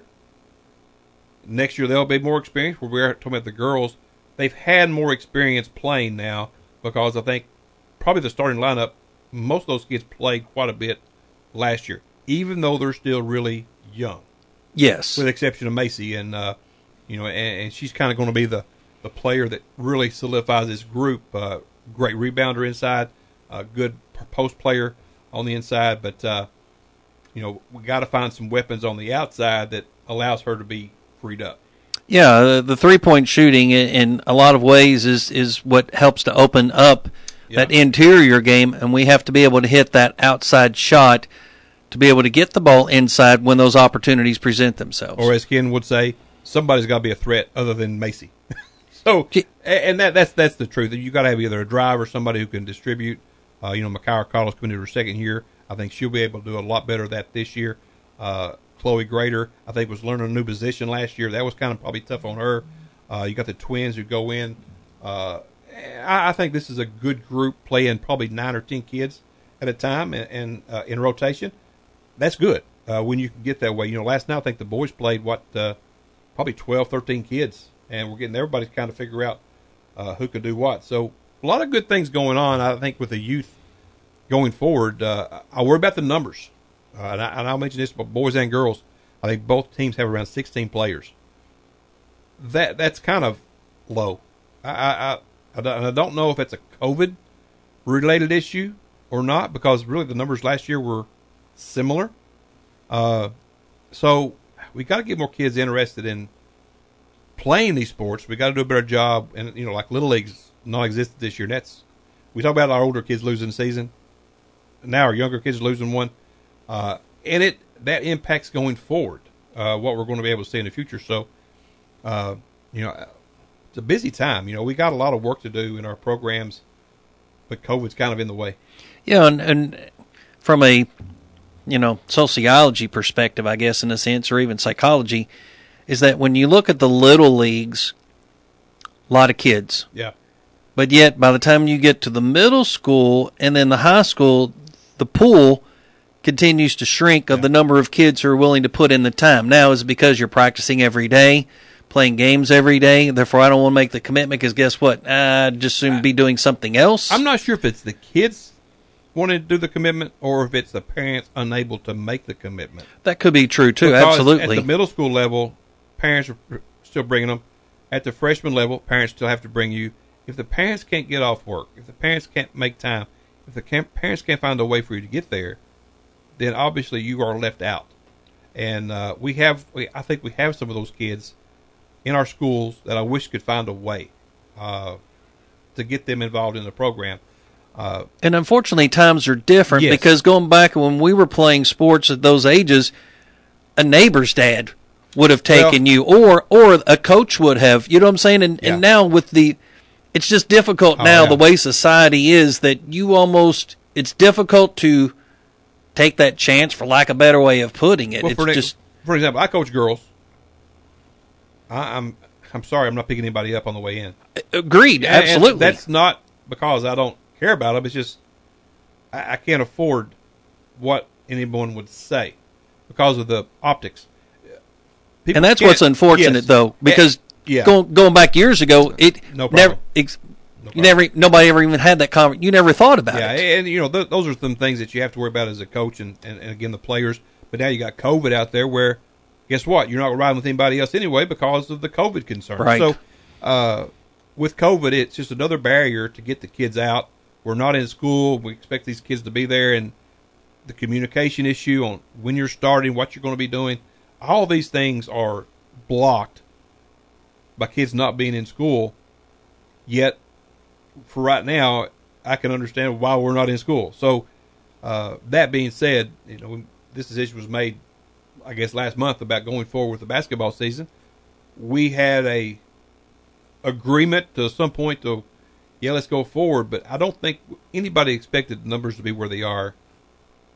Next year they'll be more experienced. Where we're talking about the girls, they've had more experience playing now because I think probably the starting lineup, most of those kids played quite a bit last year, even though they're still really young. Yes. With the exception of Macy, and uh, you know, and, and she's kind of going to be the, the player that really solidifies this group. Uh, great rebounder inside, uh, good post player on the inside, but uh, you know, we got to find some weapons on the outside that allows her to be freed up. Yeah, the, the three-point shooting in, in a lot of ways is, is what helps to open up yeah. that interior game, and we have to be able to hit that outside shot to be able to get the ball inside when those opportunities present themselves. Or as Ken would say, somebody's got to be a threat other than Macy. so, and that that's that's the truth. You got to have either a driver, somebody who can distribute. Uh, you know, Makara Carlos coming into her second year. I think she'll be able to do a lot better of that this year. Uh, Chloe Grader, I think, was learning a new position last year. That was kind of probably tough on her. Uh, you got the twins who go in. Uh, I, I think this is a good group playing probably nine or ten kids at a time and, and uh, in rotation. That's good uh, when you can get that way. You know, last night I think the boys played, what, uh, probably twelve, thirteen kids, and we're getting everybody to kind of figure out uh, who could do what. So a lot of good things going on, I think, with the youth going forward. Uh, I worry about the numbers. Uh, and, I, and I'll mention this, but boys and girls, I think both teams have around sixteen players. That That's kind of low. I, I, I, I don't know if it's a COVID-related issue or not, because really the numbers last year were similar. Uh, so we got to get more kids interested in playing these sports. We got to do a better job. And, you know, like Little League's non-existent this year. And that's, we talk about our older kids losing the season. Now our younger kids are losing one. Uh, and it that impacts going forward, uh, what we're going to be able to see in the future. So, uh, you know, it's a busy time. You know, we got a lot of work to do in our programs, but COVID's kind of in the way. Yeah, and, and from a, you know, sociology perspective, I guess, in a sense, or even psychology, is that when you look at the little leagues, a lot of kids. Yeah. But yet, by the time you get to the middle school and then the high school, the pool continues to shrink of yeah. the number of kids who are willing to put in the time. Now, is it because you're practicing every day, playing games every day, therefore I don't want to make the commitment because guess what? I'd just soon be doing something else. I'm not sure if it's the kids wanting to do the commitment or if it's the parents unable to make the commitment. That could be true, too, because absolutely. At the middle school level, parents are still bringing them. At the freshman level, parents still have to bring you. If the parents can't get off work, if the parents can't make time, if the camp, parents can't find a way for you to get there, then obviously you are left out. And uh, we have, we, I think we have some of those kids in our schools that I wish could find a way uh, to get them involved in the program. Uh, and unfortunately, times are different yes. because going back when we were playing sports at those ages, a neighbor's dad would have taken well, you, or or a coach would have. You know what I'm saying? And, yeah. and now with the, it's just difficult oh, now yeah. the way society is that you almost, it's difficult to take that chance, for lack of a better way of putting it. Well, it's for, just for example, I coach girls. I, I'm I'm sorry, I'm not picking anybody up on the way in. Agreed, and, absolutely. And that's not because I don't care about them. It's just I, I can't afford what anyone would say because of the optics. People and that's what's unfortunate, yes. though, because yeah. going going back years ago, it no never. Ex, No you never, nobody ever even had that conversation. You never thought about yeah, it. Yeah, and you know th- those are some things that you have to worry about as a coach, and, and, and again the players. But now you got COVID out there, where guess what? You're not riding with anybody else anyway because of the COVID concern. Right. So uh, with COVID, it's just another barrier to get the kids out. We're not in school. We expect these kids to be there, and the communication issue on when you're starting, what you're going to be doing, all these things are blocked by kids not being in school. Yet, for right now, I can understand why we're not in school. So, uh, that being said, you know, this decision was made, I guess, last month about going forward with the basketball season. We had a agreement to some point to, yeah, let's go forward, but I don't think anybody expected the numbers to be where they are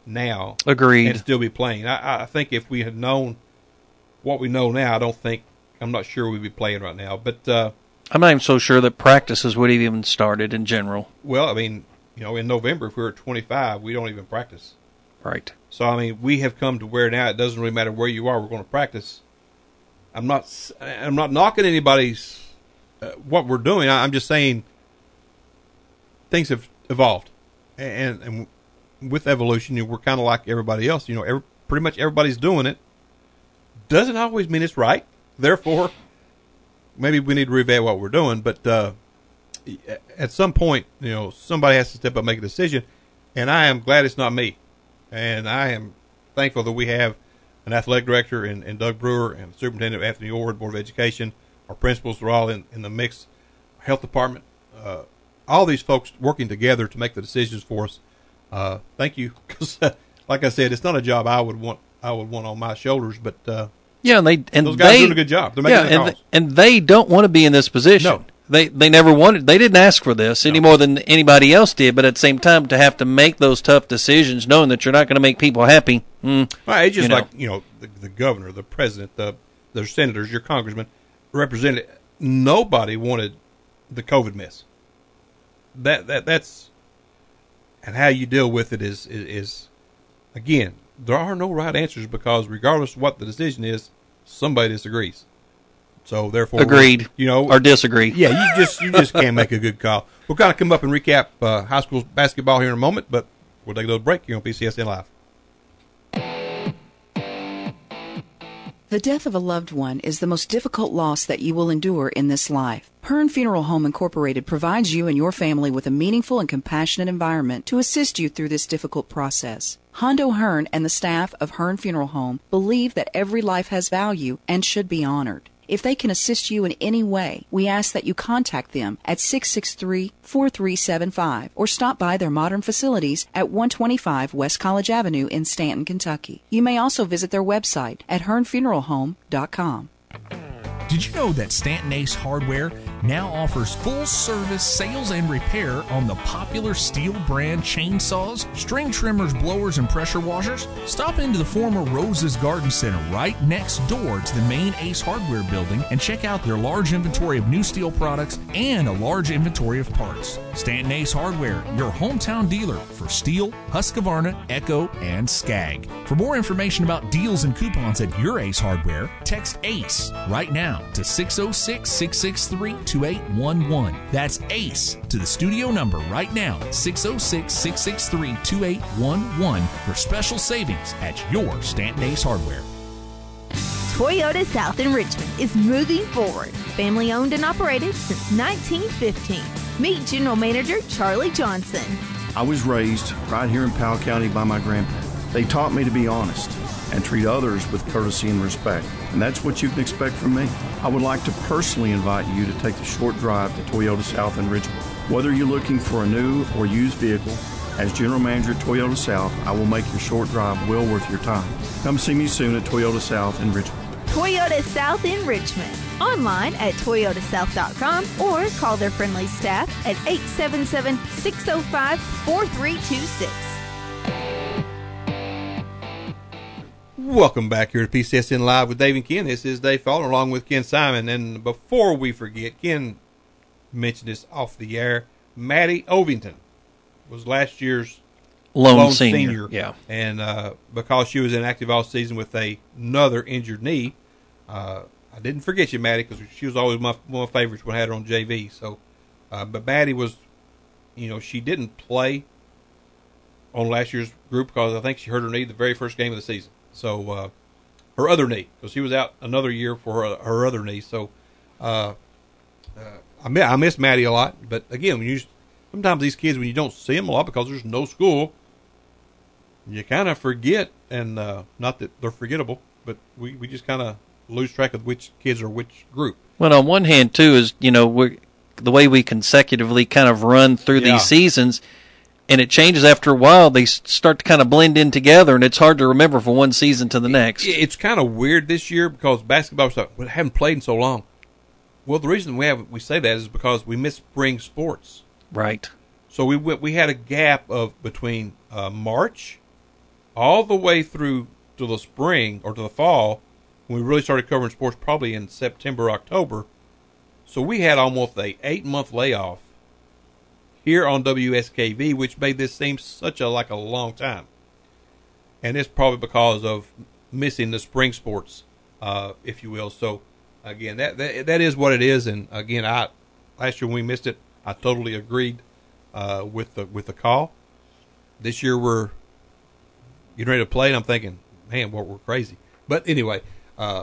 now. Agreed. And still be playing. I, I think if we had known what we know now, I don't think, I'm not sure we'd be playing right now. But uh, I'm not even so sure that practices would have even started in general. Well, I mean, you know, in November, if we were at twenty-five, we don't even practice. Right. So, I mean, we have come to where now it doesn't really matter where you are, we're going to practice. I'm not I'm not knocking anybody's, uh, what we're doing. I'm just saying things have evolved. And, and with evolution, you know, we're kind of like everybody else. You know, every, pretty much everybody's doing it. Doesn't always mean it's right. Therefore, maybe we need to reevaluate what we're doing. But uh, at some point, you know, somebody has to step up and make a decision. And I am glad it's not me. And I am thankful that we have an athletic director in, in Doug Brewer and Superintendent Anthony Orr, Board of Education. Our principals are all in, in the mix. Health Department, uh, all these folks working together to make the decisions for us. Uh, thank you, because uh, like I said, it's not a job I would want. I would want on my shoulders, but uh, yeah, and they and those guys they, are doing a good job. They're making yeah, the and, calls. th- and they don't want to be in this position. No. They they never wanted. They didn't ask for this any No. more than anybody else did. But at the same time, to have to make those tough decisions, knowing that you're not going to make people happy. Mm, Right, it's just you know. like, you know, the, the governor, the president, the the senators, your congressmen, representative. Nobody wanted the COVID mess. That that that's and how you deal with it is, is is again, there are no right answers, because regardless of what the decision is, somebody disagrees. So therefore, Agreed. You know, or disagree. yeah, you just you just can't make a good call. We'll kind of come up and recap uh, high school basketball here in a moment, but we'll take a little break here on P C S N Live. The death of a loved one is the most difficult loss that you will endure in this life. Hearn Funeral Home Incorporated provides you and your family with a meaningful and compassionate environment to assist you through this difficult process. Hondo Hearn and the staff of Hearn Funeral Home believe that every life has value and should be honored. If they can assist you in any way, we ask that you contact them at six six three, four three seven five or stop by their modern facilities at one twenty-five West College Avenue in Stanton, Kentucky. You may also visit their website at hearn funeral home dot com. Did you know that Stanton Ace Hardware now offers full-service sales and repair on the popular Steel brand chainsaws, string trimmers, blowers, and pressure washers? Stop into the former Rose's Garden Center right next door to the main Ace Hardware building and check out their large inventory of new steel products and a large inventory of parts. Stanton Ace Hardware, your hometown dealer for Steel, Husqvarna, Echo, and Skag. For more information about deals and coupons at your Ace Hardware, text ACE right now to six oh six, six six three, two eight one one. That's ACE to the studio number right now, six oh six, six six three, two eight one one, for special savings at your Stanton Ace Hardware. Toyota South in Richmond is moving forward. Family owned and operated since nineteen fifteen. Meet General Manager Charlie Johnson. I was raised right here in Powell County by my grandparents. They taught me to be honest and treat others with courtesy and respect. And that's what you can expect from me. I would like to personally invite you to take the short drive to Toyota South in Richmond. Whether you're looking for a new or used vehicle, as General Manager at Toyota South, I will make your short drive well worth your time. Come see me soon at Toyota South in Richmond. Toyota South in Richmond. Online at toyota south dot com or call their friendly staff at eight seven seven, six oh five, four three two six. Welcome back here to P C S N Live with Dave and Ken. This is Dave Fowler along with Ken Simon. And before we forget, Ken mentioned this off the air. Maddie Ovington was last year's Lone, lone senior. senior. Yeah. And uh, because she was inactive all season with a, another injured knee, uh, I didn't forget you, Maddie, because she was always my, one of my favorites when I had her on J V. So, uh, but Maddie was, you know, she didn't play on last year's group because I think she hurt her knee the very first game of the season. So, uh, her other knee, because she was out another year for her, her other knee. So, uh, uh, I, miss, I miss Maddie a lot. But again, when you sometimes these kids, when you don't see them a lot because there's no school, you kind of forget, and uh, not that they're forgettable, but we, we just kind of lose track of which kids are which group. Well, on one hand, too, is, you know, we're, the way we consecutively kind of run through Yeah. these seasons, and it changes after a while. They start to kind of blend in together, and it's hard to remember from one season to the next. It, it's kind of weird this year because basketball stuff, we haven't played in so long. Well, the reason we have we say that is because we miss spring sports. Right. So we went, we had a gap of between uh, March all the way through to the spring or to the fall, when we really started covering sports probably in September, October. So we had almost a eight-month layoff here on W S K V, which made this seem such a like a long time. And it's probably because of missing the spring sports, uh, if you will. So, again, that, that that is what it is. And, again, I last year when we missed it, I totally agreed uh, with the with the call. This year we're getting ready to play, and I'm thinking, man, what we're crazy. But anyway, uh,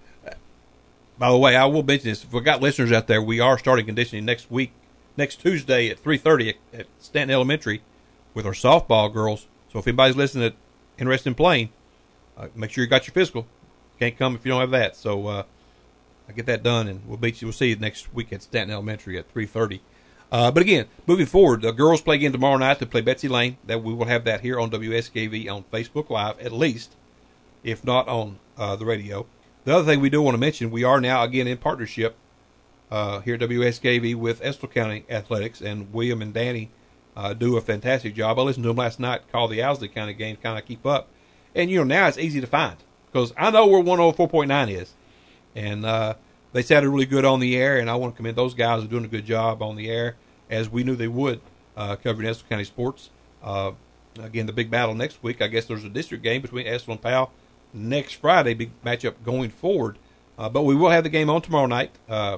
by the way, I will mention this. If we've got listeners out there, we are starting conditioning next week, next Tuesday at three thirty at, at Stanton Elementary with our softball girls. So if anybody's listening that interested in playing, uh, make sure you got your physical. Can't come if you don't have that. So uh, I get that done, and we'll beat you. We'll see you next week at Stanton Elementary at three thirty. Uh, but again, moving forward, the girls play again tomorrow night to play Betsy Lane. That we will have that here on W S K V on Facebook Live at least, if not on uh, the radio. The other thing we do want to mention, we are now again in partnership uh, here at W S K V with Estill County Athletics, and William and Danny uh, do a fantastic job. I listened to them last night, call the Owsley County game, kind of keep up. And, you know, now it's easy to find because I know where one oh four point nine is. And uh, they sounded really good on the air, and I want to commend those guys who are doing a good job on the air, as we knew they would, uh, covering Estill County sports. Uh, again, the big battle next week, I guess there's a district game between Estill and Powell next Friday, big matchup going forward. Uh, but we will have the game on tomorrow night, uh,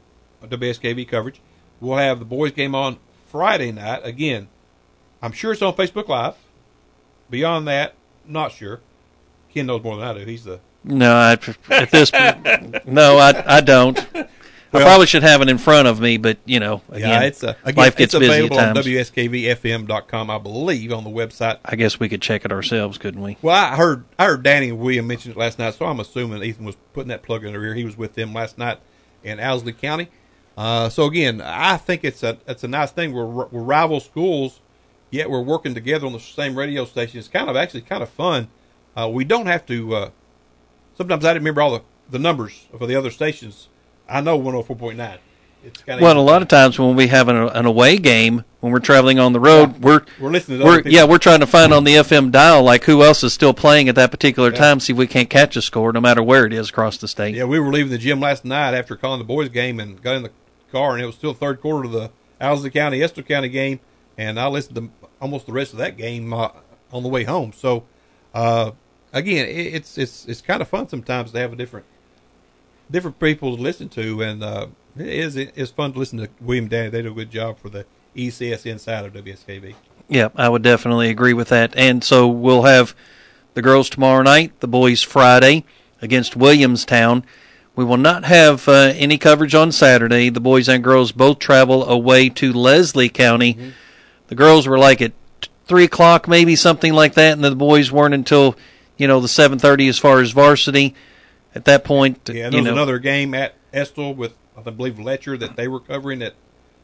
W S K V coverage. We'll have the boys game on Friday night. Again, I'm sure it's on Facebook Live. Beyond that, not sure. Ken knows more than I do. He's the no. I, at this point, no, I I don't. Well, I probably should have it in front of me, but you know, again, yeah, it's a, again, life gets it's busy at available on times. W S K V F M dot com, I believe, on the website. I guess we could check it ourselves, couldn't we? Well, I heard I heard Danny and William mention it last night, so I'm assuming Ethan was putting that plug in their ear. He was with them last night in Owsley County. Uh, so again, I think it's a it's a nice thing. We're we're rival schools, yet we're working together on the same radio station. It's kind of actually kind of fun. Uh, we don't have to. Uh, sometimes I didn't remember all the, the numbers for the other stations. I know one oh four point nine. It's kind of well, a lot of times when we have an, an away game, when we're traveling on the road, yeah. we're we're listening to we're, other people. Yeah, we're trying to find on the F M dial like who else is still playing at that particular yeah. time. See if we can't catch a score, no matter where it is across the state. Yeah, we were leaving the gym last night after calling the boys' game and got in the car, and it was still third quarter of the Owsley County Estill County game, and I listened to almost the rest of that game uh, on the way home. So, uh, again, it, it's it's it's kind of fun sometimes to have a different different people to listen to, and uh, it is it's fun to listen to William and Danny. They do a good job for the E C S N side of W S K V. Yeah, I would definitely agree with that. And so we'll have the girls tomorrow night, the boys Friday against Williamstown. We will not have uh, any coverage on Saturday. The boys and girls both travel away to Leslie County. Mm-hmm. The girls were like at three o'clock, maybe something like that, and the boys weren't until, you know, the seven thirty as far as varsity. At that point, yeah, and you there was know, another game at Estill with, I believe, Letcher that they were covering that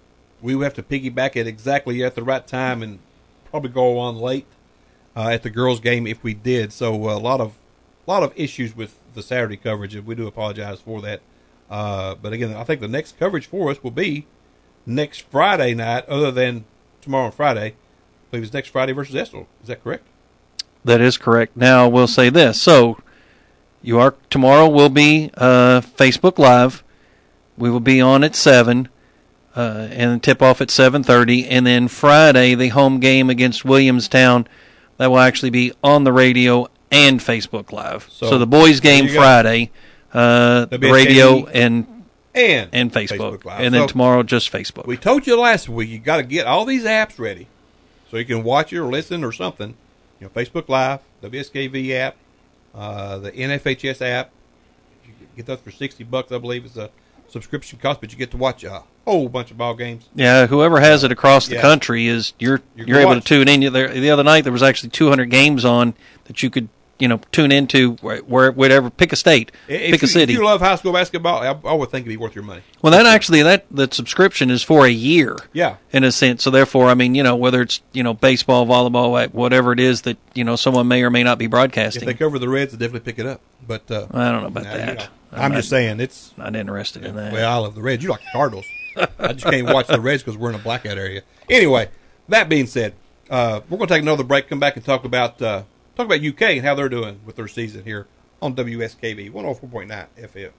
we would have to piggyback it exactly at the right time and probably go on late uh, at the girls' game if we did. So uh, a lot of a lot of issues with the Saturday coverage, and we do apologize for that. Uh, but again, I think the next coverage for us will be next Friday night, other than tomorrow and Friday. I believe it's next Friday versus Estill. Is that correct? That is correct. Now, we'll say this. So, you are tomorrow will be uh, Facebook Live. We will be on at seven, uh, and tip off at seven thirty. And then Friday, the home game against Williamstown, that will actually be on the radio and Facebook Live. So, so the boys' game Friday, uh, the radio and and and Facebook, Facebook Live. And then so tomorrow just Facebook. We told you last week you got to get all these apps ready so you can watch it or listen or something. You know, Facebook Live, W S K V app, uh, the N F H S app. You get those for sixty bucks, I believe, is a subscription cost, but you get to watch a whole bunch of ball games. Yeah, whoever has it across the yeah. country is you're you're, you're able watch. to tune in. The other night there was actually two hundred games on that you could, you know, tune into where, where whatever. Pick a state, if pick you, a city. If you love high school basketball, I, I would think it'd be worth your money. Well, that actually that the subscription is for a year. Yeah, in a sense. So therefore, I mean, you know, whether it's you know baseball, volleyball, whatever it is that you know someone may or may not be broadcasting. If they cover the Reds, they definitely pick it up. But uh, I don't know about now, that. You know, I'm, I'm not, just saying it's not interested in that. Well, I love the Reds. You like the Cardinals. I just can't watch the Reds because we're in a blackout area. Anyway, that being said, uh, we're going to take another break. Come back and talk about uh, talk talk about U K and how they're doing with their season here on W S K V one oh four point nine F M.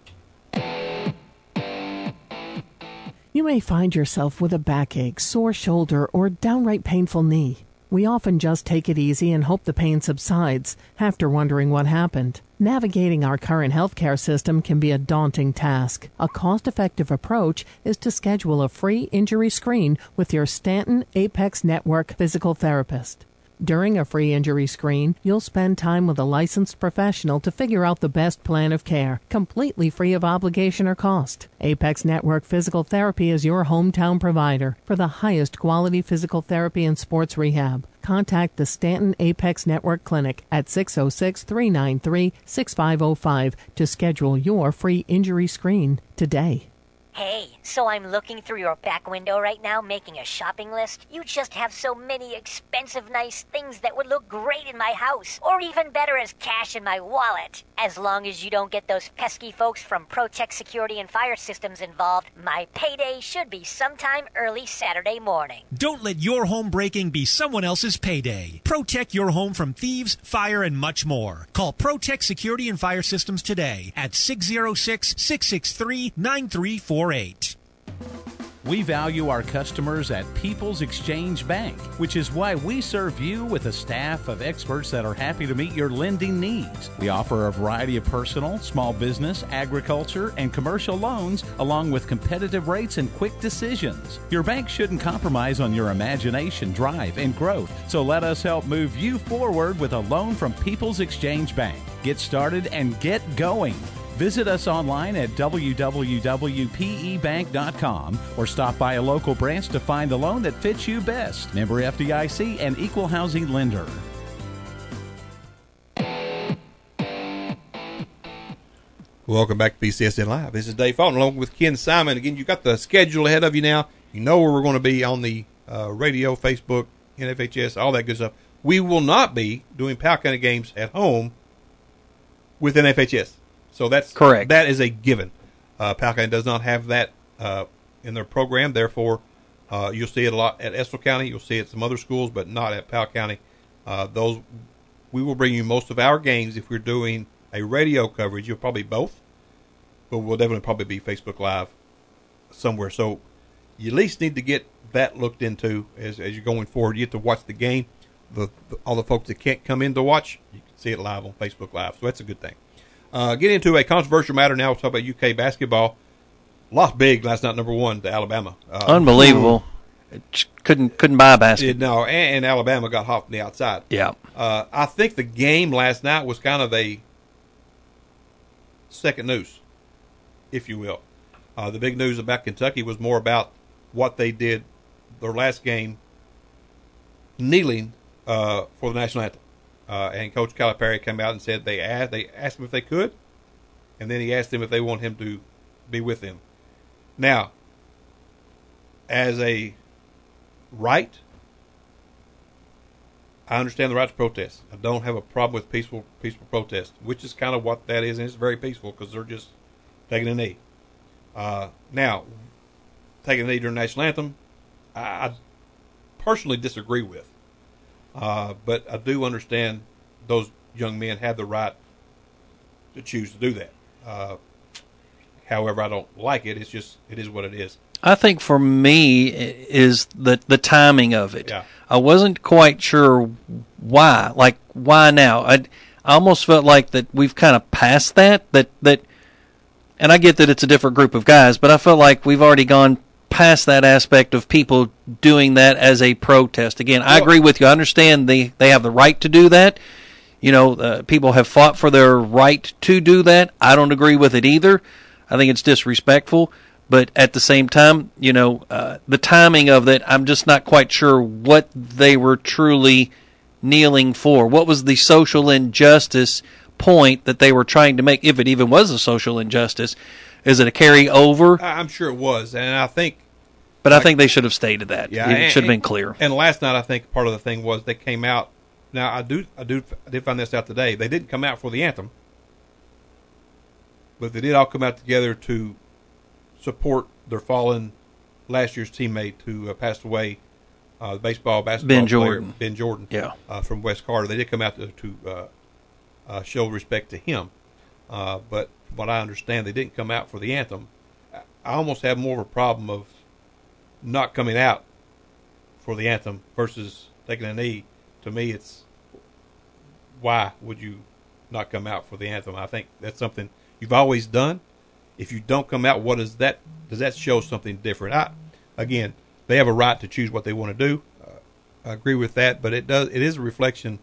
You may find yourself with a backache, sore shoulder, or downright painful knee. We often just take it easy and hope the pain subsides, after wondering what happened. Navigating our current healthcare system can be a daunting task. A cost-effective approach is to schedule a free injury screen with your Stanton Apex Network physical therapist. During a free injury screen, you'll spend time with a licensed professional to figure out the best plan of care, completely free of obligation or cost. Apex Network Physical Therapy is your hometown provider for the highest quality physical therapy and sports rehab. Contact the Stanton Apex Network Clinic at six oh six, three nine three, six five oh five to schedule your free injury screen today. Hey, so I'm looking through your back window right now, making a shopping list. You just have so many expensive, nice things that would look great in my house, or even better as cash in my wallet. As long as you don't get those pesky folks from ProTech Security and Fire Systems involved, my payday should be sometime early Saturday morning. Don't let your home breaking be someone else's payday. Protect your home from thieves, fire, and much more. Call ProTech Security and Fire Systems today at six oh six, six six three, nine three four eight. We value our customers at People's Exchange Bank, which is why we serve you with a staff of experts that are happy to meet your lending needs. We offer a variety of personal, small business, agriculture, and commercial loans, along with competitive rates and quick decisions. Your bank shouldn't compromise on your imagination, drive, and growth, so let us help move you forward with a loan from People's Exchange Bank. Get started and get going. Visit us online at w w w dot p e bank dot com or stop by a local branch to find the loan that fits you best. Member F D I C and Equal Housing Lender. Welcome back to P C S N Live. This is Dave Fulton along with Ken Simon. Again, you've got the schedule ahead of you now. You know where we're going to be on the uh, radio, Facebook, N F H S, all that good stuff. We will not be doing Powell County games at home with N F H S. So that's correct. That is a given. Uh, Powell County does not have that uh, in their program. Therefore, uh, you'll see it a lot at Estill County. You'll see it at some other schools, but not at Powell County. Uh, those we will bring you most of our games if we're doing a radio coverage. You'll probably both, but we'll definitely probably be Facebook Live somewhere. So you at least need to get that looked into as as you're going forward. You get to watch the game. The, the all the folks that can't come in to watch, you can see it live on Facebook Live. So that's a good thing. Uh, get into a controversial matter now. We'll talk about U K basketball. Lost big last night, number one, to Alabama. Uh, Unbelievable. It couldn't couldn't buy a basket. It, no, and, and Alabama got hot from the outside. Yeah. Uh, I think the game last night was kind of a second news, if you will. Uh, the big news about Kentucky was more about what they did their last game, kneeling uh, for the national anthem. Uh, and Coach Calipari came out and said they asked, they asked him if they could, and then he asked them if they want him to be with them. Now, as a right, I understand the right to protest. I don't have a problem with peaceful peaceful protest, which is kind of what that is, and it's very peaceful because they're just taking a knee. Uh, now, taking a knee during the national anthem, I, I personally disagree with. Uh, but I do understand those young men have the right to choose to do that. Uh, however, I don't like it. It's just, it is what it is. I think for me is the the timing of it. Yeah. I wasn't quite sure why. Like, why now? I, I almost felt like that we've kind of passed that, that, that, and I get that it's a different group of guys, but I felt like we've already gone past that aspect of people doing that as a protest. Again, I agree with you. I understand they, they have the right to do that. You know, uh, people have fought for their right to do that. I don't agree with it either. I think it's disrespectful. But at the same time, you know, uh, the timing of that, I'm just not quite sure what they were truly kneeling for. What was the social injustice point that they were trying to make, if it even was a social injustice? Is it a carryover? I'm sure it was, and I think... But like, I think they should have stated that. Yeah, it and, should have been clear. And last night, I think part of the thing was they came out... Now, I do, I do, I did find this out today. They didn't come out for the anthem, but they did all come out together to support their fallen last year's teammate who uh, passed away uh, the baseball, basketball Ben player, Jordan. Ben Jordan, Yeah. uh, from West Carter. They did come out to, to uh, uh, show respect to him. Uh, but from what I understand, they didn't come out for the anthem. I almost have more of a problem of not coming out for the anthem versus taking a knee. To me, it's why would you not come out for the anthem? I think that's something you've always done. If you don't come out, what is that? Does that show something different? I, again, they have a right to choose what they want to do. Uh, I agree with that, but it does. It is a reflection,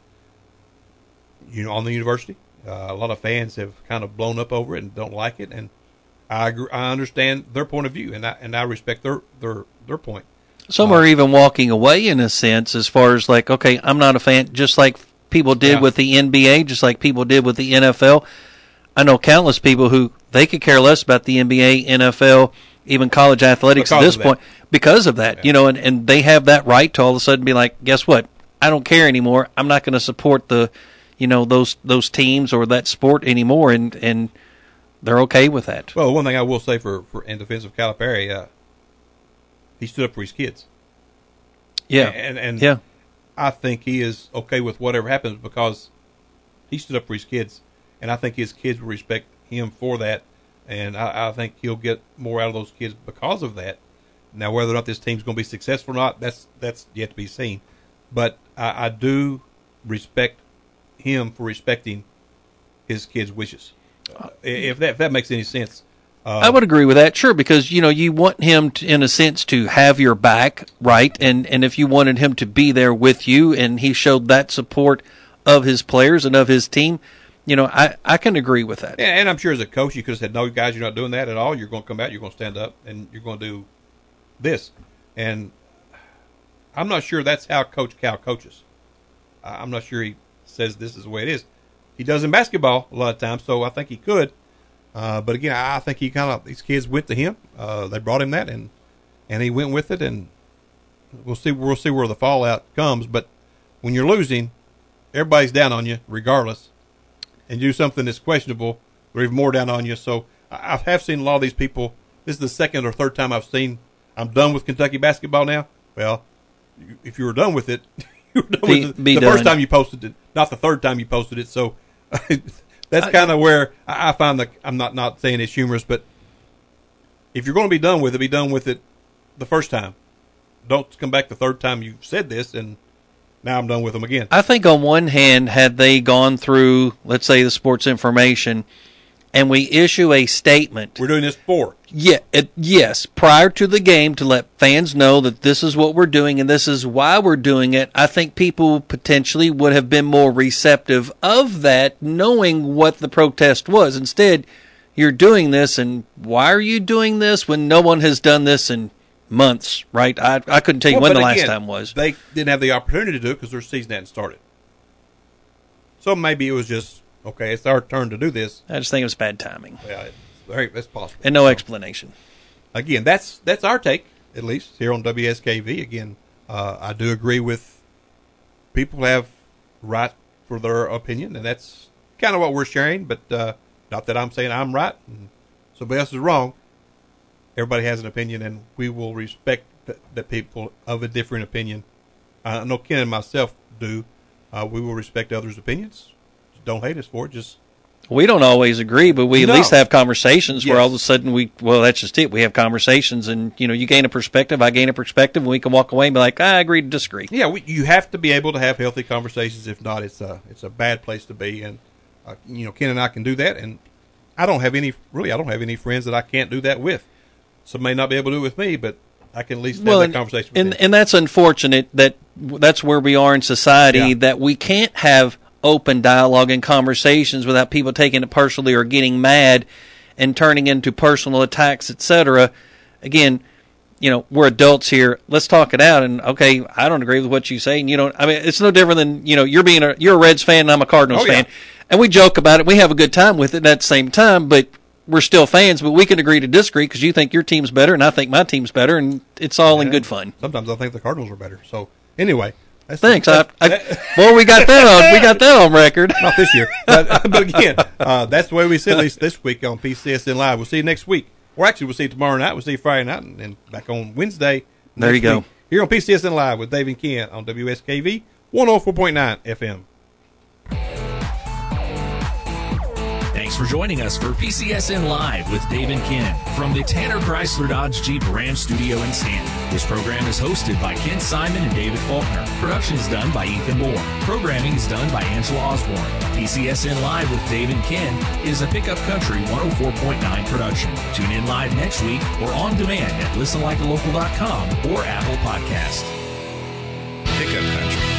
you know, on the university. Uh, a lot of fans have kind of blown up over it and don't like it, and I agree, I understand their point of view, and I and I respect their their their point. Some are even walking away in a sense, as far as like, okay, I'm not a fan, just like people did Yeah. with the N B A, just like people did with the N F L. I know countless people who they could care less about the N B A, N F L, even college athletics Because at this of that. point because of that. You know, and, and they have that right to all of a sudden be like, guess what? I don't care anymore. I'm not going to support the, you know, those those teams or that sport anymore, and and they're okay with that. Well, one thing I will say for, for in defense of Calipari, uh, he stood up for his kids. Yeah. And, and Yeah. I think he is okay with whatever happens because he stood up for his kids, and I think his kids will respect him for that, and I, I think he'll get more out of those kids because of that. Now, whether or not this team's going to be successful or not, that's that's yet to be seen. But I, I do respect him for respecting his kids' wishes. Uh, if that if that makes any sense. Uh, I would agree with that, sure, because you know you want him, to, in a sense, to have your back, right? And and if you wanted him to be there with you, and he showed that support of his players and of his team, you know, I, I can agree with that. And, and I'm sure as a coach, you could have said, "No, guys, you're not doing that at all. You're going to come out, you're going to stand up, and you're going to do this." And I'm not sure that's how Coach Cal coaches. I'm not sure he says this is the way it is. He does in basketball a lot of times, so I think he could. Uh, but again, I think he kind of these kids went to him. Uh, they brought him that, and and he went with it. And we'll see. We'll see where the fallout comes. But when you're losing, everybody's down on you, regardless. And you do something that's questionable, they're even more down on you. So I, I have seen a lot of these people. This is the second or third time I've seen. I'm done with Kentucky basketball now. Well, if you were done with it, you were done Be- with it be the done. first time you posted it, not the third time you posted it. So. That's kind of where I I find that I'm not, not saying it's humorous, but if you're going to be done with it, be done with it the first time. Don't come back the third time you've said this, and now I'm done with them again. I think on one hand, had they gone through, let's say, the sports information, and we issue a statement. We're doing this for. Yeah, it, yes, prior to the game to let fans know that this is what we're doing and this is why we're doing it, I think people potentially would have been more receptive of that, knowing what the protest was. Instead, you're doing this, and why are you doing this when no one has done this in months, right? I I couldn't tell you Well, when but the last again, time was. They didn't have the opportunity to do it because their season hadn't started. So maybe it was just, okay, it's our turn to do this. I just think it was bad timing. Yeah, it's very, that's possible. And no explanation. Again, that's that's our take, at least here on W S K V. Again, uh, I do agree with people have right for their opinion, and that's kind of what we're sharing. But uh, not that I'm saying I'm right and somebody else is wrong. Everybody has an opinion, and we will respect the, the people of a different opinion. I know Ken and myself do. Uh, we will respect others' opinions. Don't hate us for it. Just We don't always agree, but we at No. least have conversations where Yes. all of a sudden we, well, that's just it. We have conversations, and, you know, you gain a perspective, I gain a perspective, and we can walk away and be like, I agree to disagree. yeah, we, you have to be able to have healthy conversations. If not, it's a it's a bad place to be. And uh, you know, Ken and I can do that. And I don't have any really. I don't have any friends that I can't do that with. Some may not be able to do it with me, but I can at least have Well, that and, conversation with and, them. and that's unfortunate that that's where we are in society, Yeah. that we can't have open dialogue and conversations without people taking it personally or getting mad and turning into personal attacks, et cetera. Again, you know, we're adults here. Let's talk it out. And okay, I don't agree with what you say, and you don't. I mean, it's no different than, you know, you're being a you're a Reds fan and I'm a Cardinals Oh, yeah. fan, and we joke about it. We have a good time with it at the same time, but we're still fans. But we can agree to disagree because you think your team's better and I think my team's better, and it's all in Yeah. good fun. Sometimes I think the Cardinals are better. So anyway, that's Thanks. The, I, I, well, we got that on. We got that on record. not this year, but, but again, uh, that's the way we sit at least this week on P C S N Live. We'll see you next week. Or actually, we'll see you tomorrow night. We'll see you Friday night, and, and back on Wednesday. There next you go. week here on P C S N Live with Dave and Ken on W S K V one oh four point nine F M. Thanks for joining us for P C S N Live with Dave and Ken from the Tanner Chrysler Dodge Jeep Ram Studio in Stanton. This program is hosted by Ken Simon and David Faulkner. Production is done by Ethan Moore. Programming is done by Angela Osborne. P C S N Live with Dave and Ken is a Pickup Country one oh four point nine production. Tune in live next week or on demand at listen like a local dot com or Apple Podcast. Pickup Country.